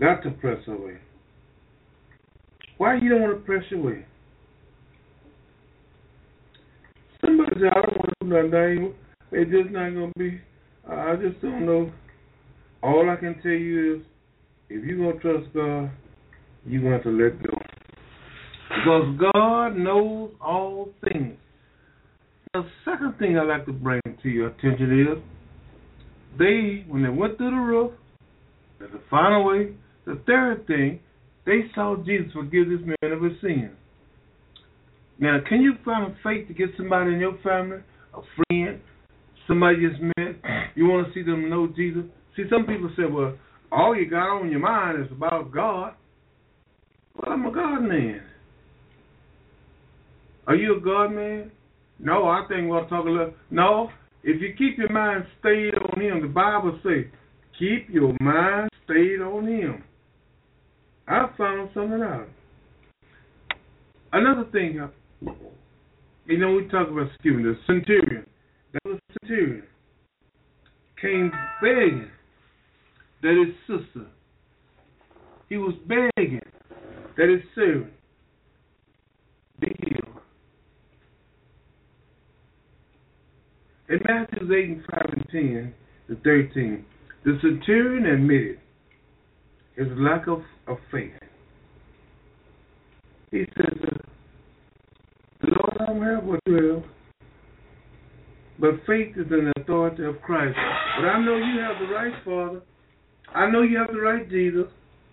got to press away. Why you don't want to press away? Somebody said, I don't want to do nothing. It's just not going to be. I just don't know. All I can tell you is, if you're going to trust God, you're going to have to let go. Because God knows all things. The second thing I'd like to bring to your attention is, when they went through the roof, they found a way. The third thing, they saw Jesus forgive this man of his sins. Now, can you find a faith to get somebody in your family, a friend, somebody you just met, you want to see them know Jesus? See, some people say, well, all you got on your mind is about God. Well, I'm a God man. Are you a God man? No, I think we'll talk a little. No, if you keep your mind stayed on Him, the Bible says, keep your mind stayed on Him. I found something out. Another thing, we talk about the centurion. That was a centurion. Came begging that his sister, he was begging that his servant be healed. In Matthew 8:5-10-13, the centurion admitted his lack of faith. He says, Lord, I don't have what you have, but faith is in the authority of Christ. But I know you have the right Father. I know you have the right Jesus.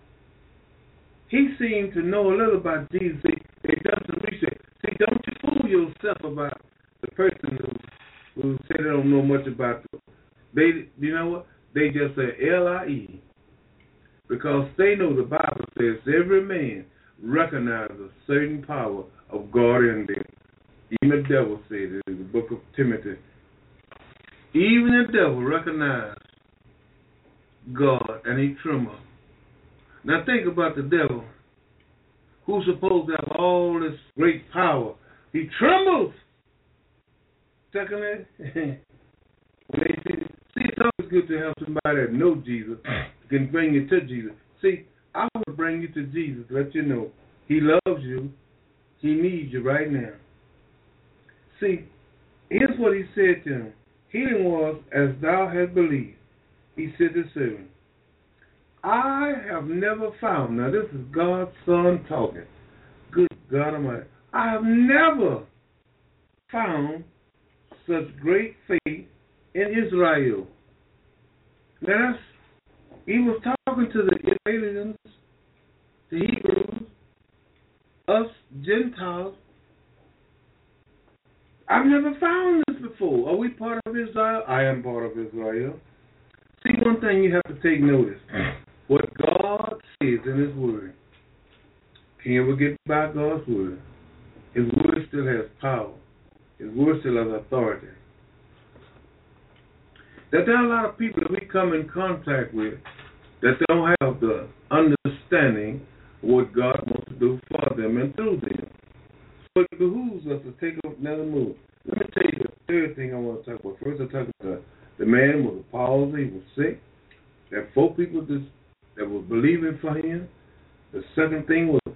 He seemed to know a little about Jesus. He does some research. See, don't you fool yourself about the person who said they don't know much about them. You know what? They just say L-I-E. Because they know the Bible says every man recognizes a certain power of God in them. Even the devil said it in the book of Timothy. Even the devil recognized God and he trembled. Now think about the devil, who's supposed to have all this great power. He trembles. Secondly, it's always good to have somebody that knows Jesus, can bring you to Jesus. See, I want to bring you to Jesus, let you know He loves you. He needs you right now. See, here's what He said to him. Healing was as thou hast believed. He said to the servant, I have never found, now this is God's Son talking. Good God Almighty. I have never found such great faith in Israel. Now, he was talking to the aliens, the Hebrews, us Gentiles. I've never found this before. Are we part of Israel? I am part of Israel. See, one thing you have to take notice. What God says in His Word. Can you ever get by God's Word? His Word still has power. His Word still has authority. That there are a lot of people that we come in contact with that don't have the understanding of what God wants to do for them and through them. So it behooves us to take another move. Let me tell you the third thing I want to talk about. First, I talked about the man with a palsy, he was sick. There were 4 people that were believing for him. The second thing was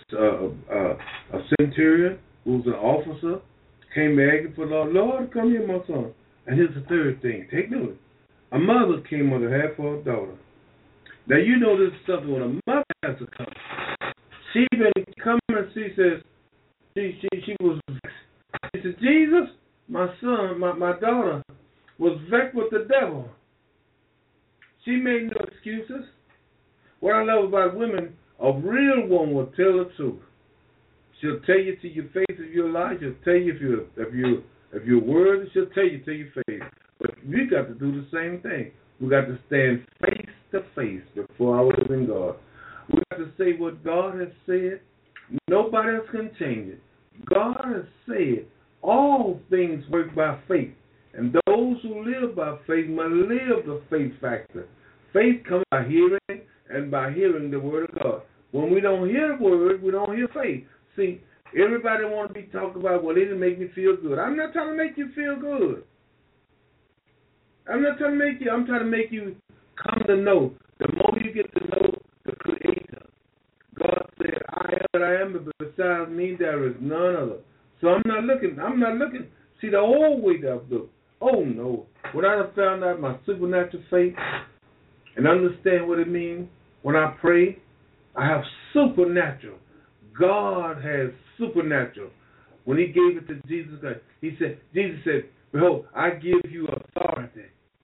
a centurion who was an officer, came begging for the Lord. Lord, come here, my son. And here's the third thing. Take notice. A mother came with her half for her daughter. Now, you know this is something when a mother has to come. She been coming and she says, she was vexed. She said, Jesus, my son, my daughter, was vexed with the devil. She made no excuses. What I love about women, a real woman will tell the truth. She'll tell you to your face if you're lying. She'll tell you if you're worthy. She'll tell you to your face. But we got to do the same thing. We got to stand face to face before our living God. We got to say what God has said. Nobody else can change it. God has said all things work by faith. And those who live by faith must live the faith factor. Faith comes by hearing, and by hearing the word of God. When we don't hear the word, we don't hear faith. See, everybody want to be talking about, well, it didn't make me feel good. I'm not trying to make you feel good. I'm not trying to make you, I'm trying to make you come to know. The more you get to know the besides me there is none other. So I'm not looking. See, the old way that I've looked. Oh no. When I have found out my supernatural faith and understand what it means, when I pray, I have supernatural. God has supernatural. When he gave it to Jesus Christ, Jesus said, behold, I give you authority.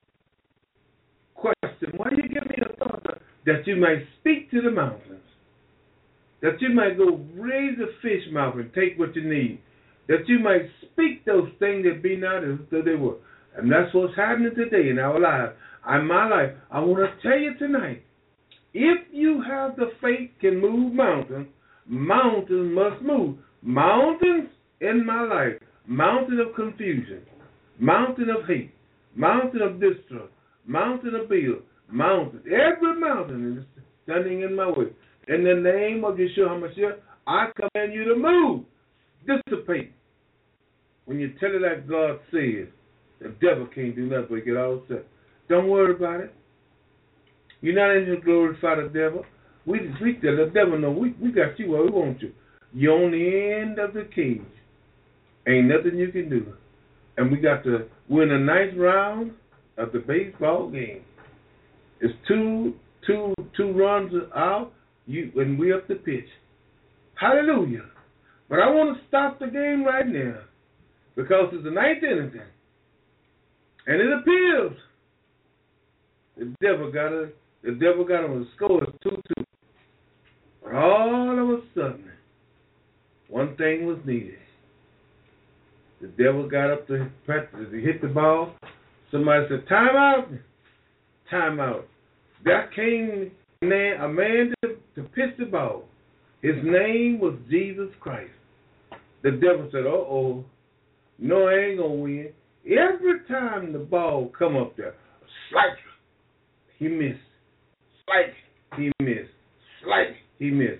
Question, why do you give me authority? That you might speak to the mountains. That you might go raise a fish mouth and take what you need. That you might speak those things that be not as though they were. And that's what's happening today in our lives. In my life, I want to tell you tonight, if you have the faith can move mountains, mountains must move. Mountains in my life, mountain of confusion, mountain of hate, mountain of distrust, mountain of bill, mountain, every mountain is standing in my way. In the name of Yeshua HaMashiach, I command you to move, dissipate. When you tell it like God says, the devil can't do nothing but get all set. Don't worry about it. You're not in here to glorify the devil. We tell the devil, no, we got you where we want you. You're on the end of the cage. Ain't nothing you can do. And we're in a nice round of the baseball game. It's two runs out, and we up the pitch. Hallelujah. But I want to stop the game right now because it's the ninth inning. And it appears the devil got him. The score is 2-2. But all of a sudden, one thing was needed. The devil got up to hit the ball. Somebody said, time out. Time out. There came a man to pitch the ball. His name was Jesus Christ. The devil said, uh-oh, no, I ain't going to win. Every time the ball come up there, strike, he missed. Strike, he missed. Strike, he missed.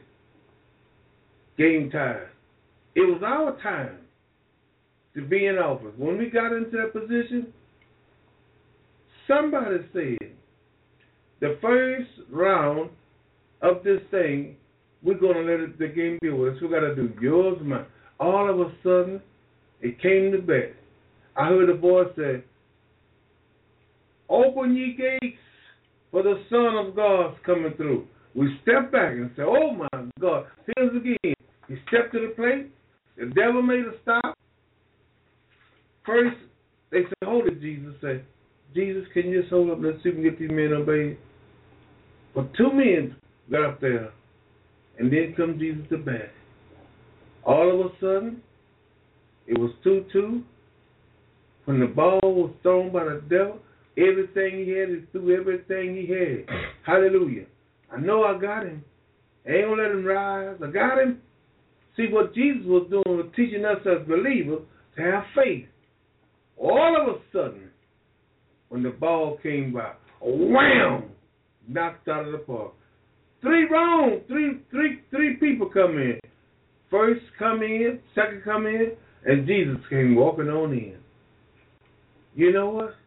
Game time. It was our time to be in office. When we got into that position, somebody said, the first round of this thing, we're going to let the game be with us. We got to do yours, mine. All of a sudden, it came to bat. I heard a voice say, open ye gates, for the Son of God's coming through. We stepped back and said, oh my God, here's again. He stepped to the plate. The devil made a stop. First, they said, hold it, Jesus. Said, Jesus, can you just hold up? Let's see if we can get these men obeyed. But two men got up there, and then come Jesus to bat. All of a sudden, it was 2-2. When the ball was thrown by the devil, everything he had, he threw everything he had. Hallelujah. I know I got him. I ain't going to let him rise. I got him. See, what Jesus was doing was teaching us as believers to have faith. All of a sudden, when the ball came by, wham, knocked out of the park. Three people come in. First come in, second come in, and Jesus came walking on in. You know what?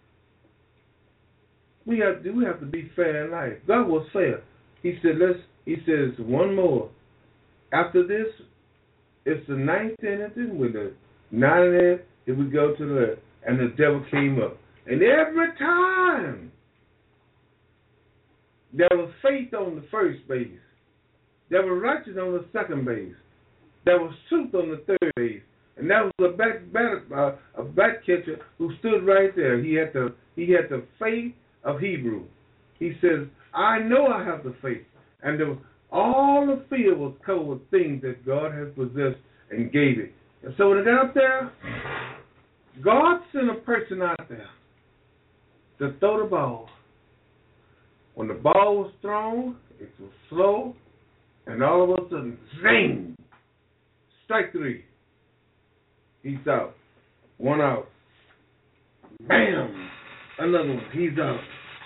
We have to be fair in life. God was fair. He says one more. After this, it's the ninth inning with the 9 in there, if we go to the and the devil came up. And every time there was faith on the first base. There was righteousness on the second base. There was truth on the third base. And that was a bat catcher who stood right there. He had the faith of Hebrew. He says, I know I have the faith. And all the field was covered with things that God has possessed and gave it. And so when it got up there, God sent a person out there to throw the ball. When the ball was thrown, it was slow, and all of a sudden, zing! Strike three. He's out. One out. Bam! Another one. He's out.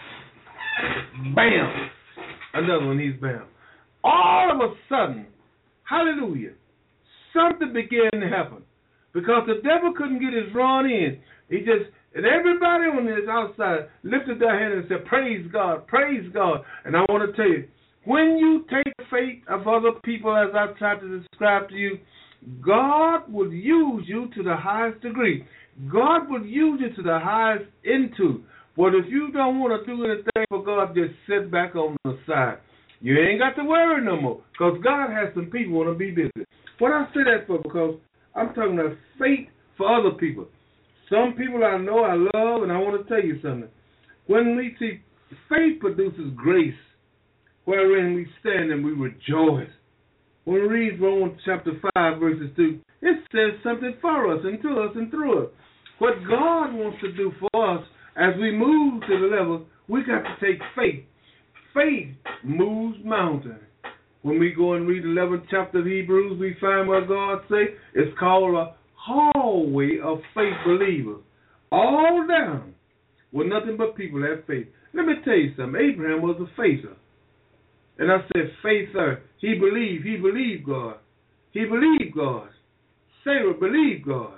Bam! Another one. He's bam. All of a sudden, hallelujah, something began to happen. Because the devil couldn't get his run in. And everybody on this outside lifted their hand and said, praise God, praise God. And I want to tell you, When you take the faith of other people, as I tried to describe to you, God will use you to the highest degree. God will use you to the highest into. But if you don't want to do anything for God, just sit back on the side. You ain't got to worry no more, because God has some people who want to be busy. What I say that for, because I'm talking about faith for other people. Some people I know I love, and I want to tell you something. When we see faith produces grace, wherein we stand and we rejoice. When we read Romans chapter 5, verses 2, it says something for us and to us and through us. What God wants to do for us as we move to the level, we got to take faith. Faith moves mountains. When we go and read the 11th chapter of Hebrews, we find what God says. It's called a hallway of faith believers. All down with nothing but people that have faith. Let me tell you something. Abraham was a faither. And I said, faither. He believed God. He believed God. Sarah believed God.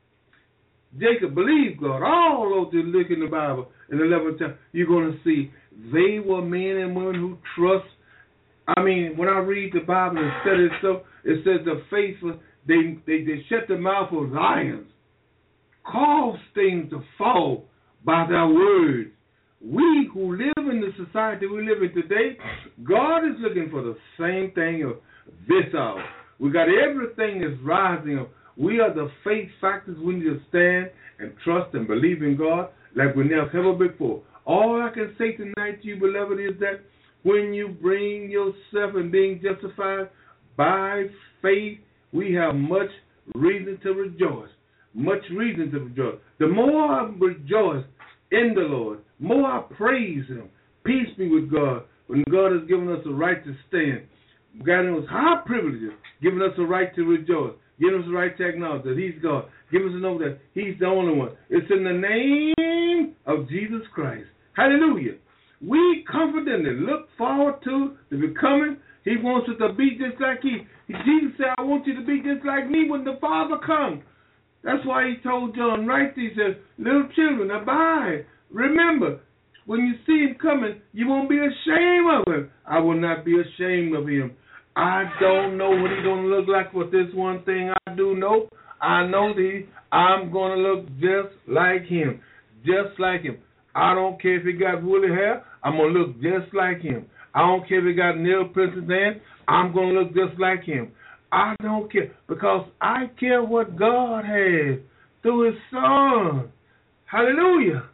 Jacob believed God. All those that look in the Bible, in the 11th chapter, you're going to see they were men and women who trust. I mean, when I read the Bible and study stuff, it says the faithful, they shut the mouth of lions, cause things to fall by their words. We who live in the society we live in today, God is looking for the same thing of this hour. We got everything that's rising up. We are the faith factors. We need to stand and trust and believe in God like we never ever before. All I can say tonight to you, beloved, is that when you bring yourself and being justified by faith, we have much reason to rejoice. Much reason to rejoice. The more I rejoice in the Lord, more I praise Him. Peace be with God. When God has given us the right to stand, giving us high privileges, giving us the right to rejoice, giving us the right to acknowledge that He's God, giving us to know that He's the only one. It's in the name of Jesus Christ. Hallelujah. We confidently look forward to the becoming. He wants us to be just like Jesus said, I want you to be just like me when the Father comes. That's why He told John right there, He said, little children, abide. Remember, when you see Him coming, you won't be ashamed of Him. I will not be ashamed of Him. I don't know what He's going to look like, but this one thing I do know, I know that I'm going to look just like Him. Just like Him. I don't care if He got woolly hair, I'm going to look just like Him. I don't care if He got nail prints in His hand, I'm going to look just like Him. I don't care, because I care what God has through His Son. Hallelujah.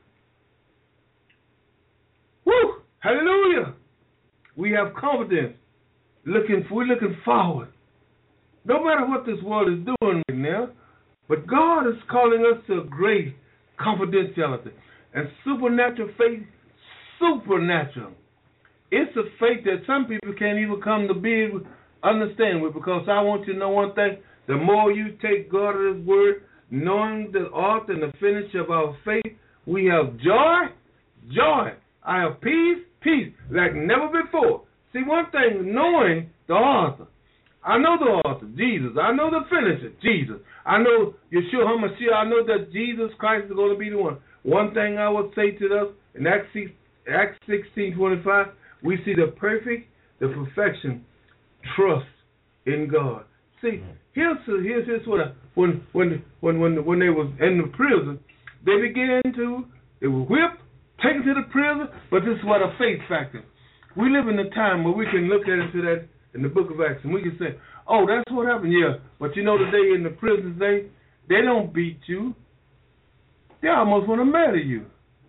Woo! Hallelujah. We have confidence. We're looking forward. No matter what this world is doing right now, but God is calling us to a great confidentiality. And supernatural faith, supernatural. It's a faith that some people can't even come to be understand with, because I want you to know one thing. The more you take God at His word, knowing the author and the finisher of our faith, we have joy, joy. I have peace, peace, like never before. See, one thing, knowing the author. I know the author, Jesus. I know the finisher, Jesus. I know Yeshua HaMashiach. I know that Jesus Christ is going to be the one. One thing I would say to us, in Acts 16:25, we see the perfection, trust in God. See, here's what when they was in the prison, they were whipped, taken to the prison, but this is what a faith factor. We live in a time where we can look at into that in the book of Acts, and we can say, oh, that's what happened, yeah. But you know today in the prisons, they don't beat you. They almost want to murder you.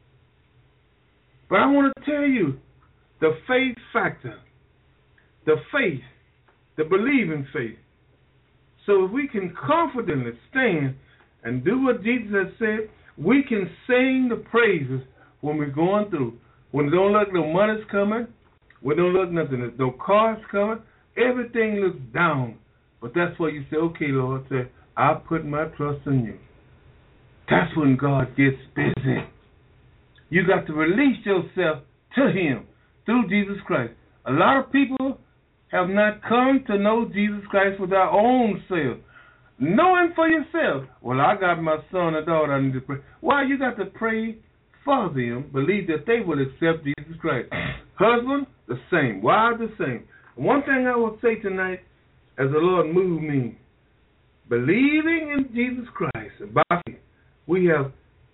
But I want to tell you, the faith factor, the faith, the believing faith. So if we can confidently stand and do what Jesus has said, we can sing the praises when we're going through. When it don't look no money's coming, when it don't look nothing, there's no cars coming, everything looks down. But that's why you say, okay, Lord, I put my trust in you. That's when God gets busy. You got to release yourself to Him through Jesus Christ. A lot of people have not come to know Jesus Christ for their own self. Know Him for yourself. Well, I got my son or daughter I need to pray. Why? You got to pray for them. Believe that they will accept Jesus Christ. Husband, the same. Why the same? One thing I will say tonight, as the Lord moved me, believing in Jesus Christ, by faith, we have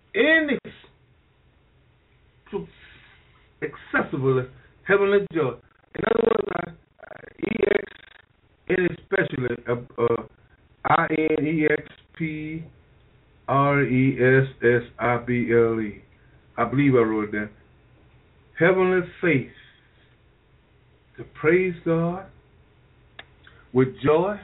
inaccessible heavenly joy. In other words, especially INEXPRESSIBLE. I believe I wrote that. Heavenly faith to praise God with joy,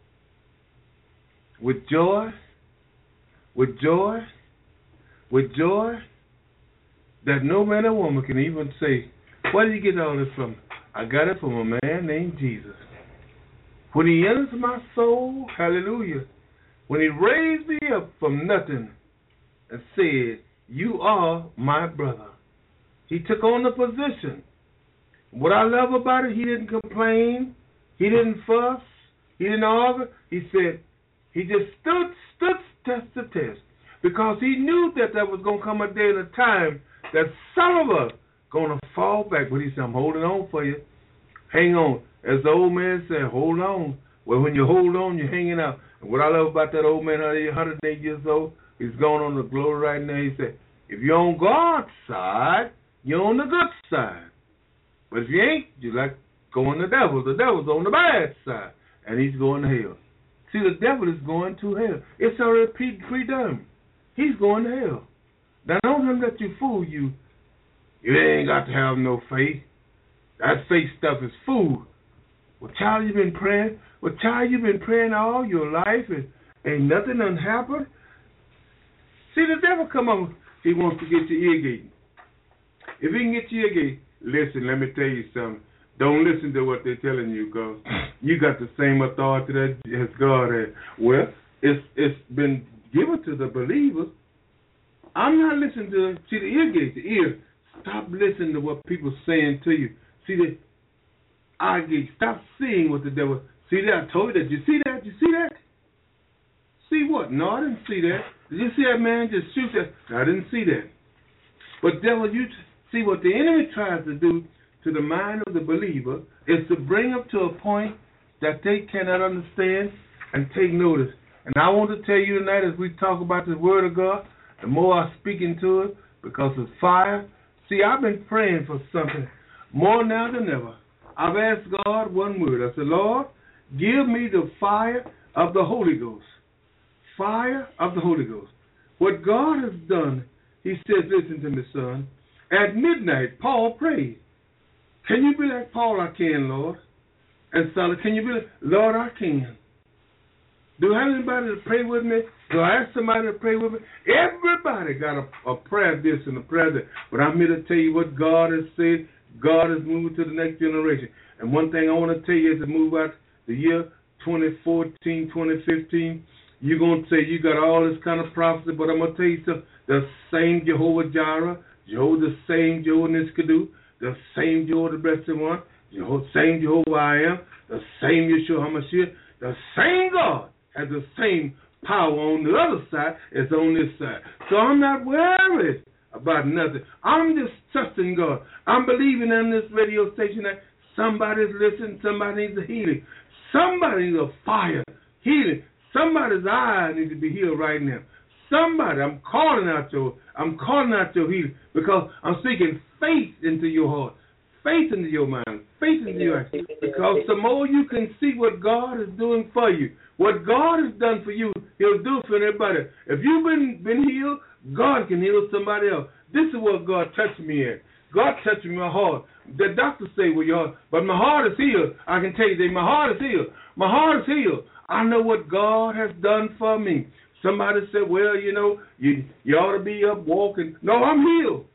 that no man or woman can even say, where did you get all this from? I got it from a man named Jesus. When he enters my soul, hallelujah, when he raised me up from nothing and said, you are my brother. He took on the position. What I love about it, he didn't complain. He didn't fuss. He didn't argue. He said, he just stood test to test. Because he knew that there was going to come a day and a time that some of us going to fall back. But he said, I'm holding on for you. Hang on. As the old man said, hold on. Well, when you hold on, you're hanging out. And what I love about that old man, 108 years old, he's going on the glory right now. He said, if you're on God's side, you're on the good side. But if you ain't, you're like going to the devil. The devil's on the bad side, and he's going to hell. See, the devil is going to hell. It's already predone. He's going to hell. Now, don't let you fool you. You ain't got to have no faith. That faith stuff is fool. Well, child, you've been praying. Well, child, you've been praying all your life, and ain't nothing done happened. See, the devil come on. He wants to get your ear gate. If he can get your ear gate, listen, let me tell you something. Don't listen to what they're telling you, because you got the same authority that as God has. Well, it's been given to the believers. I'm not listening to, see, the ear gate, the ear. Stop listening to what people are saying to you. See, the eye gate, stop seeing what the devil, see that? I told you that. You see that? You see that? See what? No, I didn't see that. Did you see that man just shoot that? No, I didn't see that. But devil, you see what the enemy tries to do to the mind of the believer is to bring them to a point that they cannot understand and take notice. And I want to tell you tonight, as we talk about the Word of God, the more I speak into it, because it's fire. See, I've been praying for something more now than ever. I've asked God one word. I said, Lord, give me the fire of the Holy Ghost. Fire of the Holy Ghost. What God has done, he says, listen to me, son. At midnight, Paul prayed. Can you be like Paul? I can, Lord. And Silas, can you be like, Lord, I can. Do I have anybody to pray with me? Do I ask somebody to pray with me? Everybody got a prayer this and a prayer that. But I'm here to tell you what God has said. God is moving to the next generation. And one thing I want to tell you is to move out the year 2014, 2015. You're going to say you got all this kind of prophecy, but I'm going to tell you something. The same Jehovah Jireh, the same Jehovah Niskadu, the same Jehovah the Blessed One, same Jehovah I Am, the same Yeshua HaMashiach, the same God has the same power on the other side as on this side. So I'm not worried about nothing. I'm just trusting God. I'm believing in this radio station that somebody's listening, somebody needs a healing. Somebody needs a fire, healing. Somebody's eye needs to be healed right now. Somebody, I'm calling out your healing, because I'm speaking faith into your heart, faith into your mind, faith into your heart. Because the more you can see what God is doing for you, what God has done for you, he'll do for everybody. If you've been healed, God can heal somebody else. This is what God touched me at. God touched my heart. The doctors say, well, your heart, but my heart is healed. I can tell you that my heart is healed. My heart is healed. I know what God has done for me. Somebody said, well, you know, you ought to be up walking. No, I'm healed.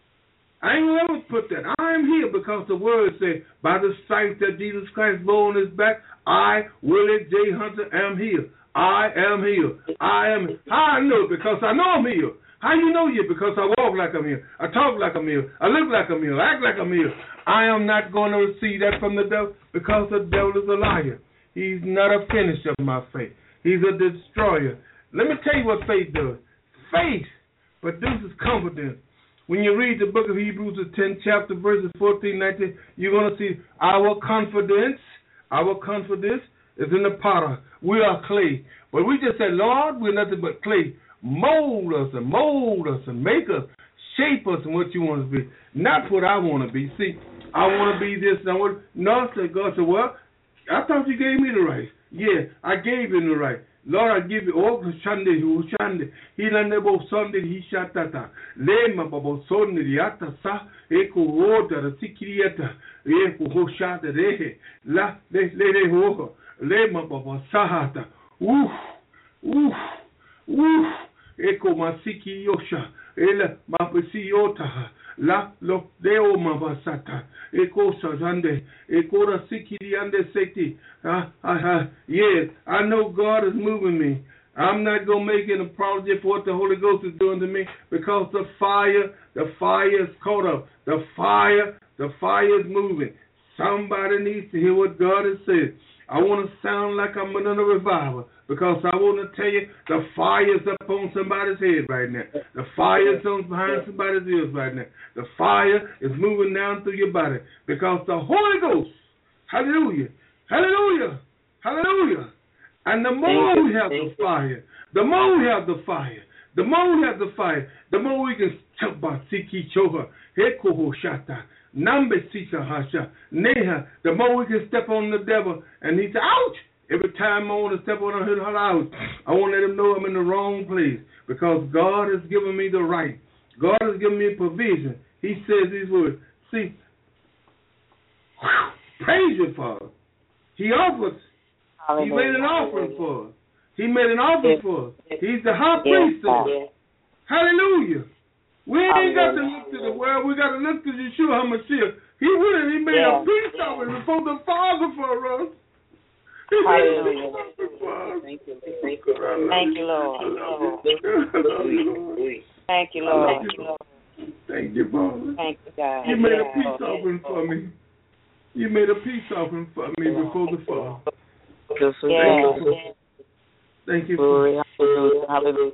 I ain't going to ever put that. I am healed because the word said, by the stripes that Jesus Christ bore on his back, I, Willie J. Hunter, am healed. I am healed. I am. How I know? Because I know I'm healed. How you know you? Because I walk like I'm healed. I talk like I'm healed. I look like I'm healed. I act like I'm healed. I am not going to receive that from the devil, because the devil is a liar. He's not a finisher of my faith. He's a destroyer. Let me tell you what faith does. Faith produces confidence. When you read the book of Hebrews, the 10th chapter, verses 14, 19, you're going to see our confidence is in the potter. We are clay. But we just said, Lord, we're nothing but clay. Mold us and make us, shape us in what you want us to be. Not what I want to be. See, I want to be this and I want. No, God said, well, I thought you gave me the right. Yeah, I gave him the right. Lord, I give you all the Shande, who Shande, he Lanebo Sunday, he Shatata, Lema Babo Sunday, Yata Sa, Eko Roda, the Sikiriata, Eko Hoshata, Rehe, La, Le Ho, Lema Babo Sahata, Eko Masiki Yosha, Ela Mapesi Yota, La Lo Deo Mabasata, Eko Sajande, Eko da Sikiri and the Seti. Yes, I know God is moving me. I'm not going to make an apology for what the Holy Ghost is doing to me because the fire is caught up. The fire is moving. Somebody needs to hear what God has said. I want to sound like I'm in a revival because I want to tell you the fire is up on somebody's head right now. The fire is on behind somebody's ears right now. The fire is moving down through your body because the Holy Ghost, hallelujah, hallelujah, hallelujah. And the more we have the fire, the more we have the fire, the more we have the fire, the more we can Siki Choha, Hekoho Shata, Nambe Sita Hasha, Neha, the more we can step on the devil and he's out. Every time I want to step on him, out, I want to let him know I'm in the wrong place because God has given me the right. God has given me provision. He says these words. See, praise your Father. He offers. He made an offering for us. He made an offering for us. He's the high priest of us. Hallelujah. We ain't got to look to the world. We got to look to Yeshua HaMashiach. He made a peace offering before the Father for us. Hallelujah. Thank you. Thank you, Lord. Thank you, Lord. Thank you, Father. Thank you, God. You made a peace offering for me. You made a peace offering for me before the Father. Thank you. Glory. Hallelujah.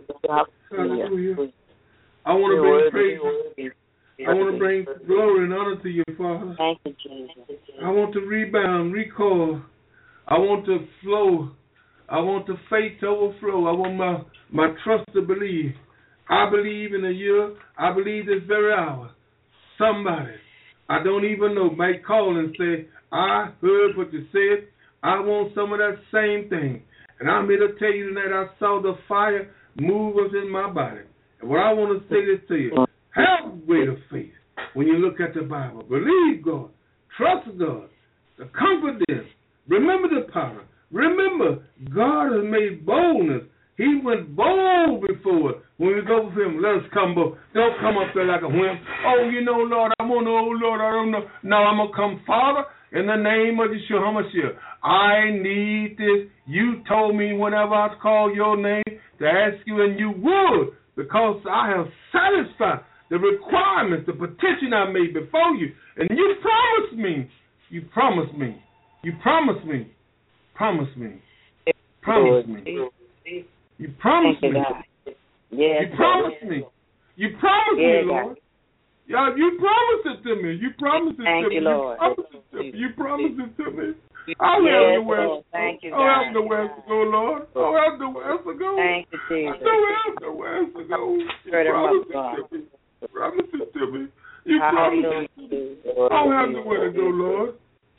I want to bring praise. I want to bring glory and honor to you, Father. Thank you, Jesus. I want to rebound, recall. I want to flow. I want the faith to overflow. I want my trust to believe. I believe in a year. I believe this very hour. Somebody, I don't even know, might call and say, I heard what you said. I want some of that same thing. And I'm here to tell you tonight I saw the fire move within my body. And what I want to say this to you, have greater faith when you look at the Bible. Believe God. Trust God. The confidence. Remember the power. Remember, God has made boldness. He went bold before us. When we go for him, let us come bold. Don't come up there like a wimp. Oh, you know, Lord, I want to, oh, Lord, I don't know. No, I'm going to come, Father, in the name of Yeshua HaMashiach. I need this. You told me whenever I call your name to ask you, and you would, because I have satisfied the requirements, the petition I made before you. And you promised me. You promised me. You promised me. Promise me. Promise me. You promised me. Yes, you promised me. You promised me, Lord. Yeah, you promised it to me. You promised it to me. You, Lord. You promised it to me. I don't have nowhere to go. Thank you, I don't have nowhere to go, Lord. I don't have nowhere to go. Thank you, Jesus. I don't have nowhere to go. You promised it to me. Promise it to me. You promised it to me. I don't have nowhere to go, Lord.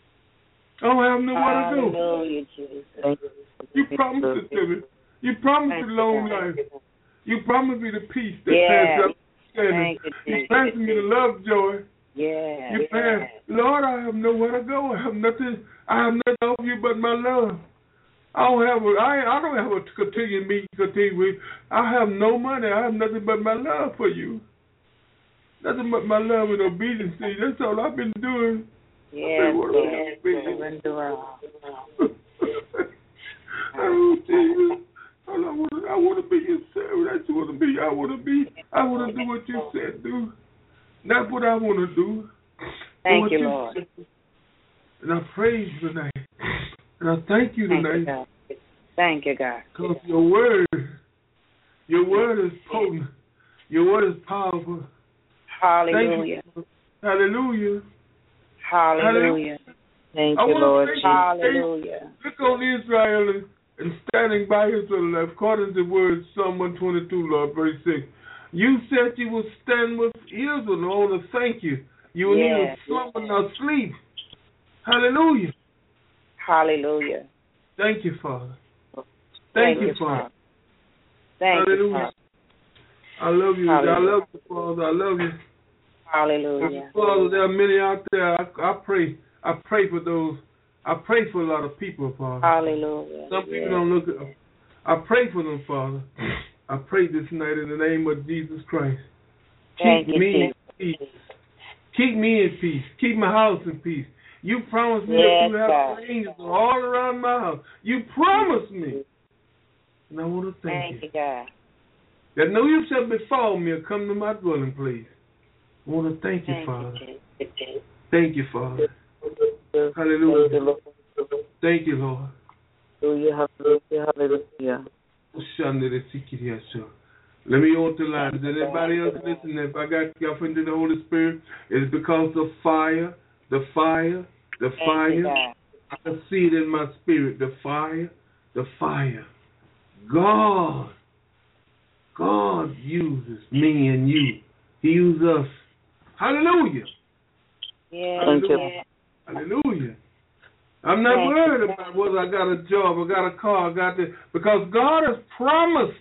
I don't have nowhere to go. Hallelujah, Jesus. You promised it to me. You promised me long life. You promised me the peace that passes understanding. You promised me the love, joy. Yeah. You promised, Lord, I have nowhere to go. I have nothing of you but my love. I don't have a continue with. I have no money. I have nothing but my love for you. Nothing but my love and obedience. That's all I've been doing. Yeah. Oh, Jesus. I want to be your servant. I want to do what you said do. Not what I want to do. Thank you, Lord. And I praise you tonight. And I thank you tonight. Thank you, God. Because your word is potent. Your word is powerful. Hallelujah. Hallelujah. Hallelujah. Thank I you, want Lord. to say, Hallelujah. look on Israel and standing by Israel, according to the words Psalm 122, Lord, verse 6. You said you would stand with Israel, and I want to thank you. You will neither slumber nor sleep. Hallelujah. Hallelujah. Thank you, Father. Thank you, Father. Thank Hallelujah. you, Father. I love you. Hallelujah. I love you, Father. I love you. Hallelujah. Father, there are many out there. I pray. I pray for those. I pray for a lot of people, Father. Hallelujah. Some people don't look at them. I pray for them, Father. I pray this night in the name of Jesus Christ. Thank Keep you, me in Jesus. peace. Keep me in peace. Keep my house in peace. You promised me that Yes, you have God. angels all around my house. You promised me. And I want to thank Thank you. you, God. That no evil shall befall me or come to my dwelling place. I want to thank you, Thank Father. you, Jesus. Thank you, Father. Thank Hallelujah. you, Lord. Thank you, Lord. Hallelujah, hallelujah, hallelujah. Let me on the line. Is anybody else listening? If I got off into the Holy Spirit, it's because the fire. Thank you, God. I can see it in my spirit. The fire. God uses me and you. He uses us. Hallelujah. Yes, Thank you. yes. Hallelujah. I'm not worried about whether I got a job, I got a car, I got this, because God has promised.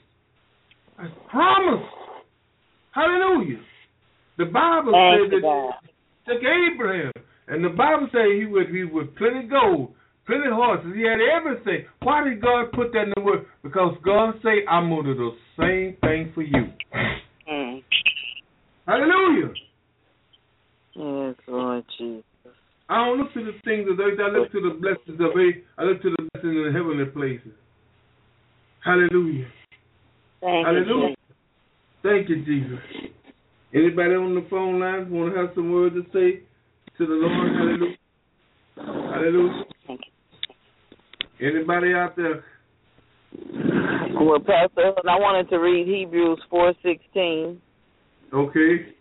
Hallelujah. The Bible Thank said you, that God. he took Abraham, and the Bible said he would plenty gold, plenty horses. He had everything. Why did God put that in the word? Because God say, I'm going to do the same thing for you. Mm. Hallelujah. Yes, Lord Jesus. I don't look to the things of earth. I look to the blessings of earth. I look to the blessings in the heavenly places. Hallelujah. Thank Hallelujah. you, Thank you, Jesus. Anybody on the phone line want to have some words to say to the Lord? Hallelujah. Hallelujah. Thank Anybody out there? Well, Pastor, I wanted to read Hebrews 4:16. Okay.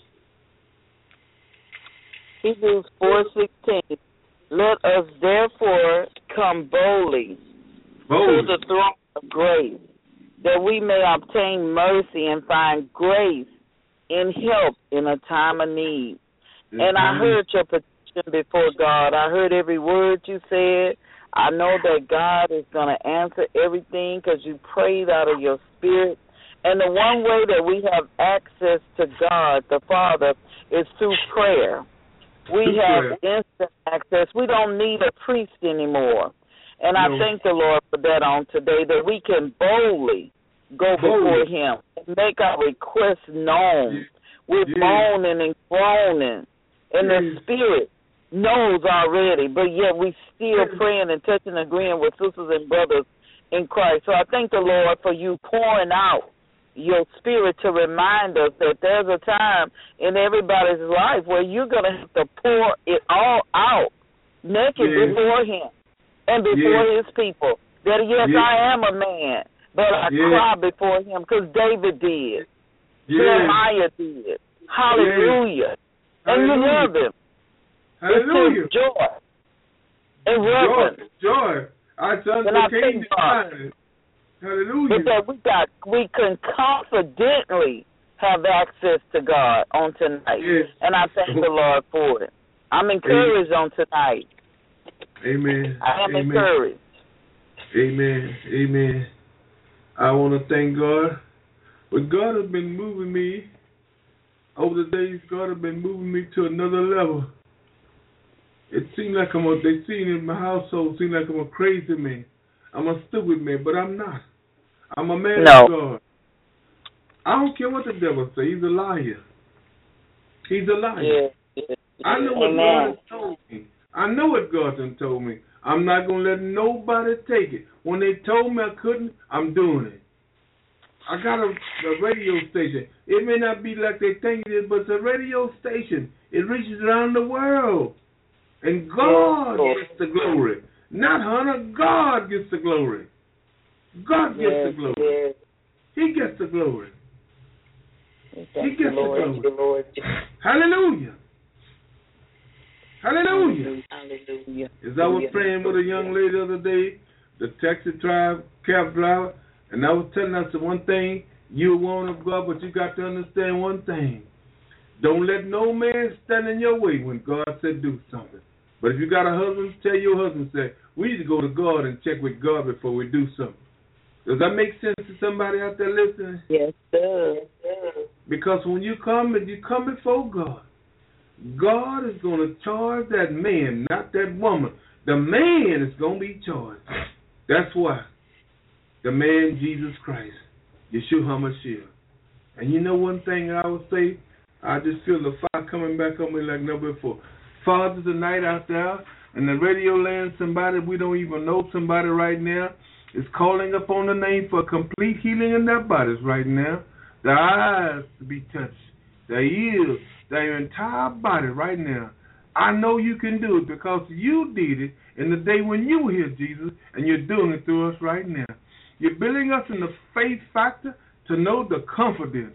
Hebrews 4:16. Let us therefore come boldly to the throne of grace, that we may obtain mercy and find grace in help in a time of need. And I heard your petition before God. I heard every word you said. I know that God is going to answer everything because you prayed out of your spirit. And the one way that we have access to God, the Father, is through prayer. We have instant access. We don't need a priest anymore. And I thank the Lord for that on today, that we can boldly go before Him and make our requests known. We're moaning and groaning, and the Spirit knows already, but yet we still praying and touching and agreeing with sisters and brothers in Christ. So I thank the Lord for you pouring out your spirit to remind us that there's a time in everybody's life where you're going to have to pour it all out naked before Him and before His people. That, I am a man, but I cry before Him because David did. Jeremiah did. Hallelujah. And you love Him. Hallelujah. It's joy and reverence. Joy. I just became divine. Hallelujah. Because we can confidently have access to God on tonight. Yes. And I thank the Lord for it. I'm encouraged on tonight. Amen. I am encouraged. Amen. I want to thank God. But God has been moving me over the days. God has been moving me to another level. It seemed like they seen in my household, seemed like I'm a crazy man. I'm a stupid man, but I'm not. I'm a man of God. I don't care what the devil says. He's a liar. He's a liar. I know what God has told me. I know what God has told me. I'm not going to let nobody take it. When they told me I couldn't, I'm doing it. I got a radio station. It may not be like they think it is, but it's a radio station. It reaches around the world. And God gets the glory. Not Hunter. God gets the glory. God gets the glory. He gets the glory. He gets the glory. Hallelujah. Hallelujah. Hallelujah. As I was praying with a young lady the other day, the taxi cab driver, and I was telling her, one thing, you're a woman of God, but you got to understand one thing. Don't let no man stand in your way when God said do something. But if you got a husband, tell your husband, say, we need to go to God and check with God before we do something. Does that make sense to somebody out there listening? Yes, sir. Because when you come before God, God is going to charge that man, not that woman. The man is going to be charged. That's why. The man, Jesus Christ, Yeshua HaMashiach. And you know one thing I would say? I just feel the fire coming back on me like never before. Father, tonight out there, in the radio land, somebody we don't even know, somebody right now, is calling upon the name for complete healing in their bodies right now. Their eyes to be touched, their ears, their entire body right now. I know you can do it because you did it in the day when you were here, Jesus, and you're doing it through us right now. You're building us in the faith factor to know the confidence.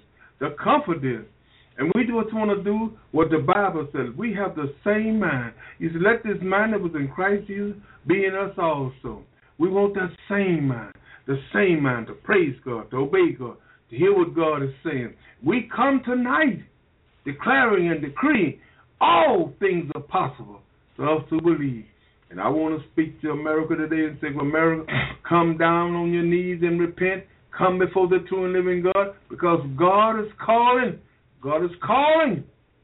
And we just want to do what the Bible says. We have the same mind. You said, let this mind that was in Christ Jesus be in us also. We want that same mind to praise God, to obey God, to hear what God is saying. We come tonight declaring and decreeing all things are possible to us who believe. And I want to speak to America today and say, America, come down on your knees and repent. Come before the true and living God, because God is calling. God is calling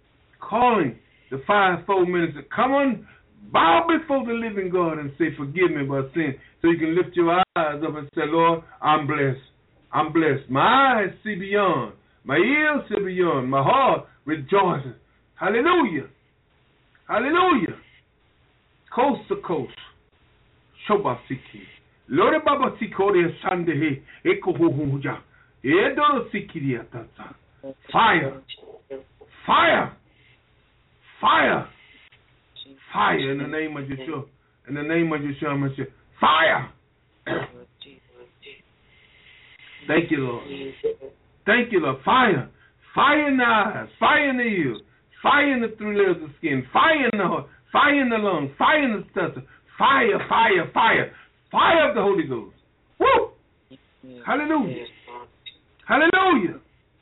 the 5-4 minutes to come on, bow before the living God and say, forgive me my sin. So you can lift your eyes up and say, Lord, I'm blessed. I'm blessed. My eyes see beyond. My ears see beyond. My heart rejoices. Hallelujah. Hallelujah. Coast to coast. Shobasiki. Lord Baba Sikori Sandehe. Ekohuja. Edoro Sikiri Atasa. Fire. Fire. Fire. Fire in the name of Yeshua. In the name of Yeshua Mashiach. Fire. Thank you, Lord. Thank you, Lord. Fire. Fire in the eyes. Fire in the ears. Fire in the 3 layers of skin. Fire in the heart. Fire in the lungs. Fire in the stomach. Fire, fire, fire. Fire of the Holy Ghost. Woo! Hallelujah. Hallelujah.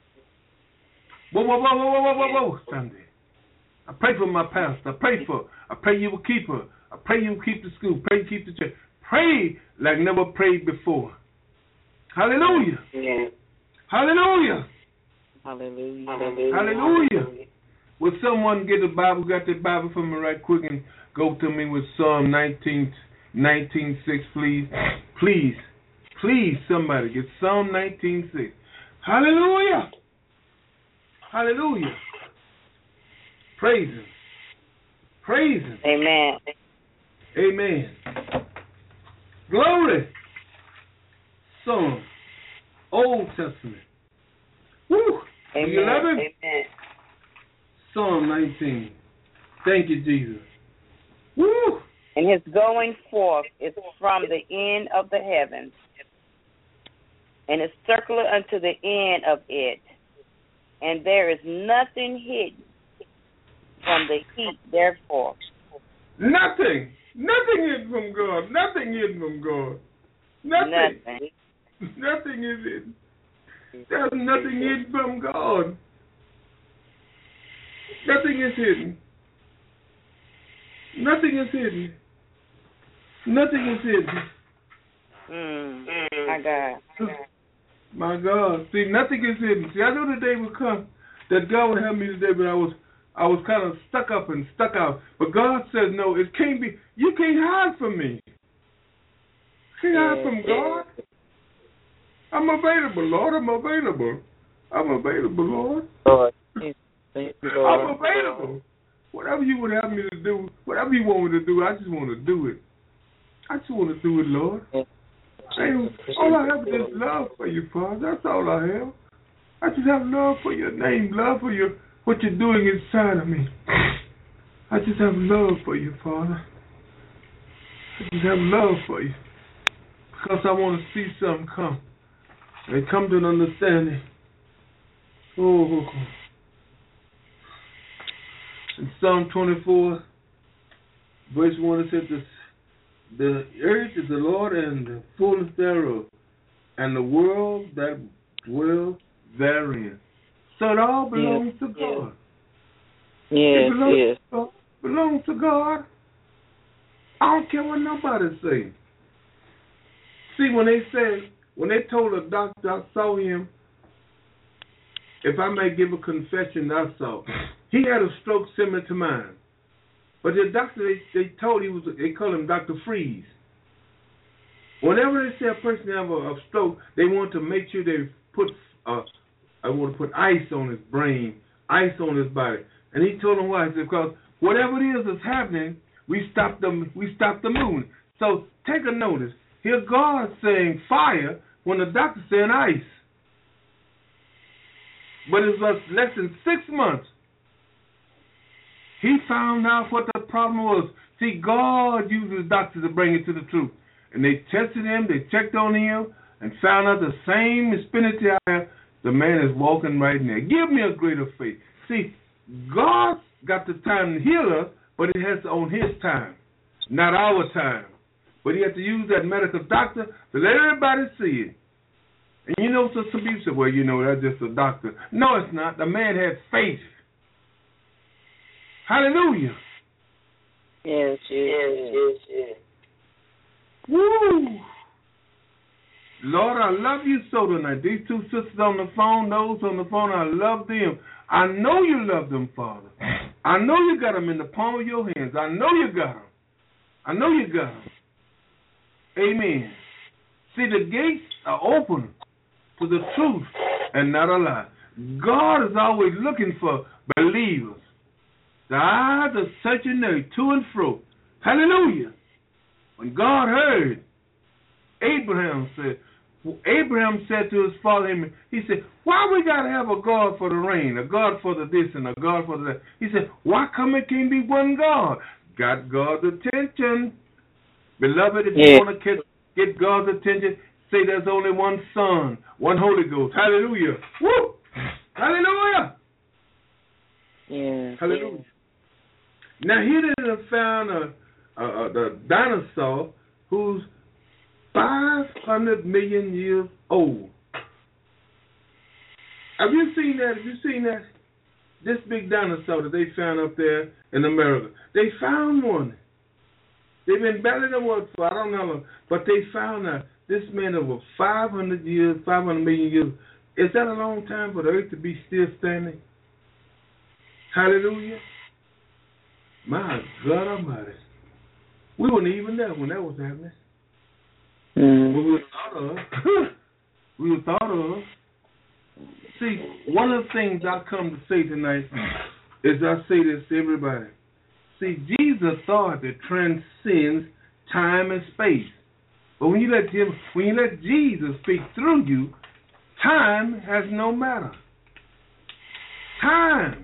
Whoa. Sunday. I pray for my pastor. I pray you will keep her. I pray you will keep the school. Pray you keep the church. Pray like never prayed before. Hallelujah. Yeah. Hallelujah. Hallelujah. Hallelujah. Will someone get the Bible, got the Bible for me right quick and go to me with Psalm 19:6, please? Please, somebody get Psalm 19:6. Hallelujah. Hallelujah. Praise Him. Praise Him. Amen. Amen. Glory. Psalm. Old Testament. Woo. Amen. 11. Amen. Psalm 19. Thank you, Jesus. Woo. And his going forth is from the end of the heavens, and is circular unto the end of it. And there is nothing hidden from the heat, therefore. Nothing. Nothing hidden from God. Nothing hidden from God. Nothing. Nothing is hidden. There's nothing hidden from God. Nothing is hidden. Nothing is hidden. Nothing is hidden. My God. My God. See, nothing is hidden. See, I know the day will come that God will help me today, but I was kind of stuck up and stuck out. But God says, no, it can't be. You can't hide from me. You can't hide from God. I'm available, Lord. I'm available. I'm available, Lord. Lord. I'm available. Whatever you would have me to do, whatever you want me to do, I just want to do it. I just want to do it, Lord. All I have is love for you, Father. That's all I have. I just have love for your name, love for what you're doing inside of me. I just have love for you, Father. I just have love for you. Because I want to see something come. And come to an understanding Oh. In Psalm 24, verse 1, it says, the earth is the Lord and the fullness thereof, and the world that dwells therein. So it all belongs to God. Yes, it belongs to God. I don't care what nobody say. See, when they told a doctor I saw him, if I may give a confession I saw, he had a stroke similar to mine. But the doctor, they told they call him Dr. Freeze. Whenever they say a person have a stroke, they want to make sure they put ice on his brain, ice on his body. And he told them why. He said, because whatever it is that's happening, we stop the moon. So take a notice. Here God saying fire when the doctor's saying ice. But it was less than 6 months. He found out what the problem was. See, God uses doctors to bring it to the truth. And they tested him, they checked on him, and found out the same expenditure I have. The man is walking right now. Give me a greater faith. See, God's got the time to heal us, but it has on his time, not our time. But he has to use that medical doctor to let everybody see it. And you know, so some people say, well, you know, that's just a doctor. No, it's not. The man had faith. Hallelujah. Yes. Woo! Lord, I love you so tonight. These two sisters on the phone, those on the phone, I love them. I know you love them, Father. I know you got them in the palm of your hands. I know you got them. I know you got them. Amen. See, the gates are open to the truth and not a lie. God is always looking for believers. The eyes are searching there to and fro. Hallelujah. When God heard, Abraham said to his father, he said, why we got to have a God for the rain, a God for the this and a God for the that? He said, why come it can't be one God? Got God's attention. Beloved, if you want to get God's attention, say there's only one Son, one Holy Ghost. Hallelujah. Woo! Hallelujah. Yes. Hallelujah. Now, here they have found the dinosaur who's 500 million years old. Have you seen that? This big dinosaur that they found up there in America. They found one. They've been battling the world for I don't know how long, but they found this man over 500 million years. Is that a long time for the earth to be still standing? Hallelujah. My God Almighty. We weren't even there when that was happening. When we were thought of. See, one of the things I come to say tonight is I say this to everybody. See, Jesus' authority transcends time and space. But when you let Jesus speak through you, time has no matter. Time.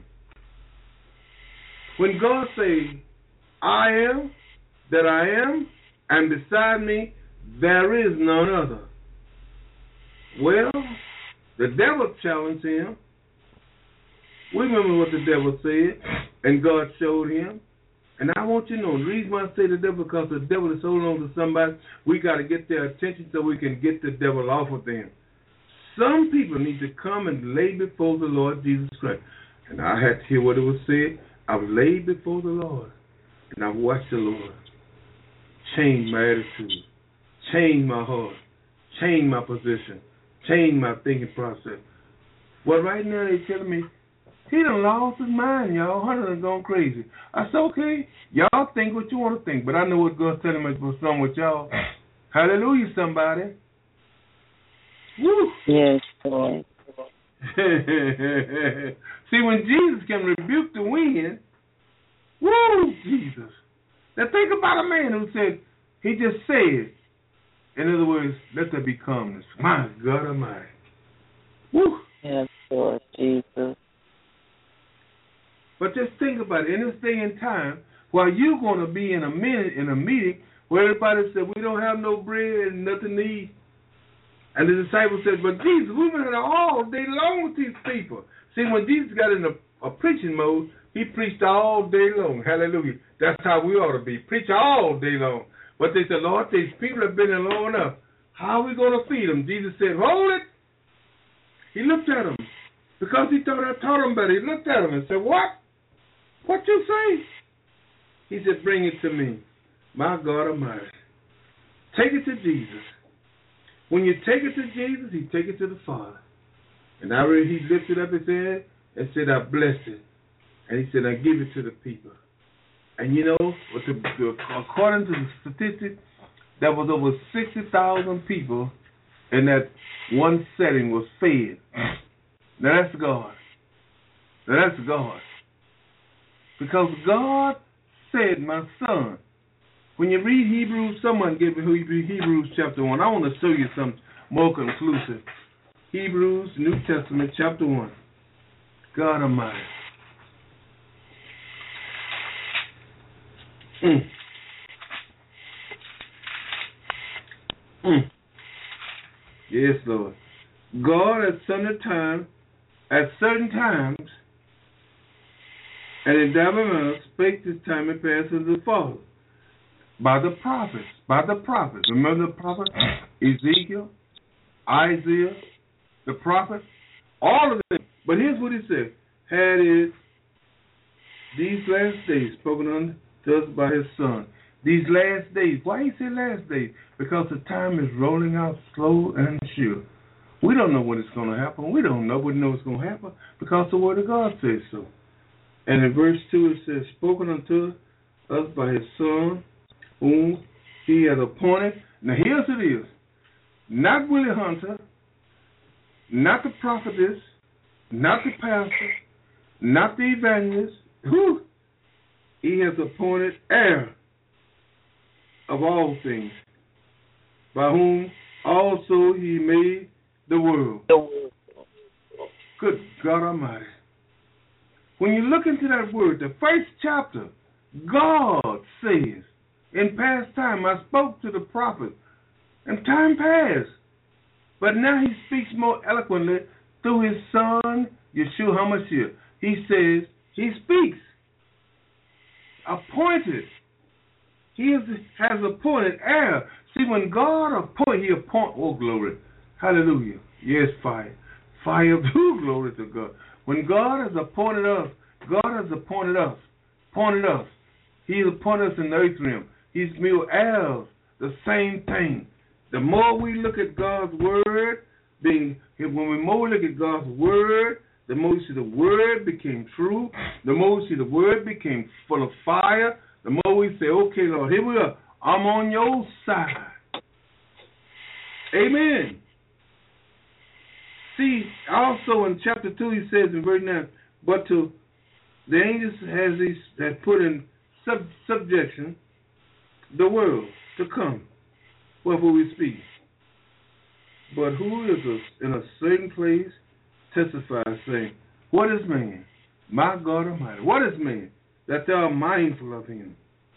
When God says, I am that I am, and beside me there is none other. Well, the devil challenged him. We remember what the devil said, and God showed him. And I want you to know, the reason why I say the devil, because the devil is holding on to somebody, we got to get their attention so we can get the devil off of them. Some people need to come and lay before the Lord Jesus Christ. And I had to hear what it was said. I've laid before the Lord, and I've watched the Lord change my attitude, change my heart, change my position, change my thinking process. Well, right now they're telling me, he done lost his mind, y'all. Hunter done gone crazy. I said, okay, y'all think what you want to think, but I know what God's telling me for some with y'all. Hallelujah, somebody. Woo! Yes, Lord. See, when Jesus can rebuke the wind, woo, Jesus. Now think about a man who said, he just said, in other words, let there be calmness. My God Almighty. Woo. Yes, Lord Jesus. But just think about it. In this day and time, while you're going to be in a meeting where everybody said, we don't have no bread and nothing to eat. And the disciples said, but Jesus, we've been here all day long with these people. See, when Jesus got in a preaching mode, he preached all day long. Hallelujah. That's how we ought to be. Preach all day long. But they said, Lord, these people have been here long enough. How are we going to feed them? Jesus said, hold it. He looked at them because he thought I taught him better. He looked at them and said, what? What you say? He said, bring it to me. My God Almighty. Take it to Jesus. When you take it to Jesus, he take it to the Father. And I read he lifted up his hand and said, I blessed it. And he said, I give it to the people. And you know, according to the statistics, there was over 60,000 people in that one setting was fed. Now that's God. Now that's God. Because God said, my son, when you read Hebrews, someone give me Hebrews chapter 1. I want to show you something more conclusive. Hebrews, New Testament, chapter 1. God Almighty. Yes, Lord. God at certain times, and in divers manners spake this time and past to the fathers by the prophets. Remember the prophet Ezekiel, Isaiah, the prophet, all of them. But here's what he said: had it these last days spoken unto us by his Son. These last days. Why he say last days? Because the time is rolling out slow and sure. We don't know when it's going to happen. We don't know. We know it's going to happen because the Word of God says so. And in verse 2 it says, spoken unto us by his Son, whom he has appointed. Now here's it is. Not Willie Hunter, not the prophetess, not the pastor, not the evangelist. Who? He has appointed heir of all things, by whom also he made the world. Good God Almighty. When you look into that word, the first chapter, God says, in past time I spoke to the prophet, and time passed. But now he speaks more eloquently through his Son, Yeshua HaMashiach. He says, he speaks. Appointed. He has appointed heir. See, when God appoints, he appoints, oh glory, hallelujah. Yes, fire. Fire, oh glory to God. When God has appointed us, He has appointed us in the earth realm. He's made heirs, the same thing. The more we look at God's word, when we more look at God's word, the more we see the word became true, the more we see the word became full of fire, the more we say, okay, Lord, here we are. I'm on your side. Amen. See, also in chapter 2, he says in verse 9, but to the angels has put in subjection the world to come, wherefore we speak. But who is in a certain place testifies, saying, what is man? My God Almighty. What is man? That thou art mindful of him.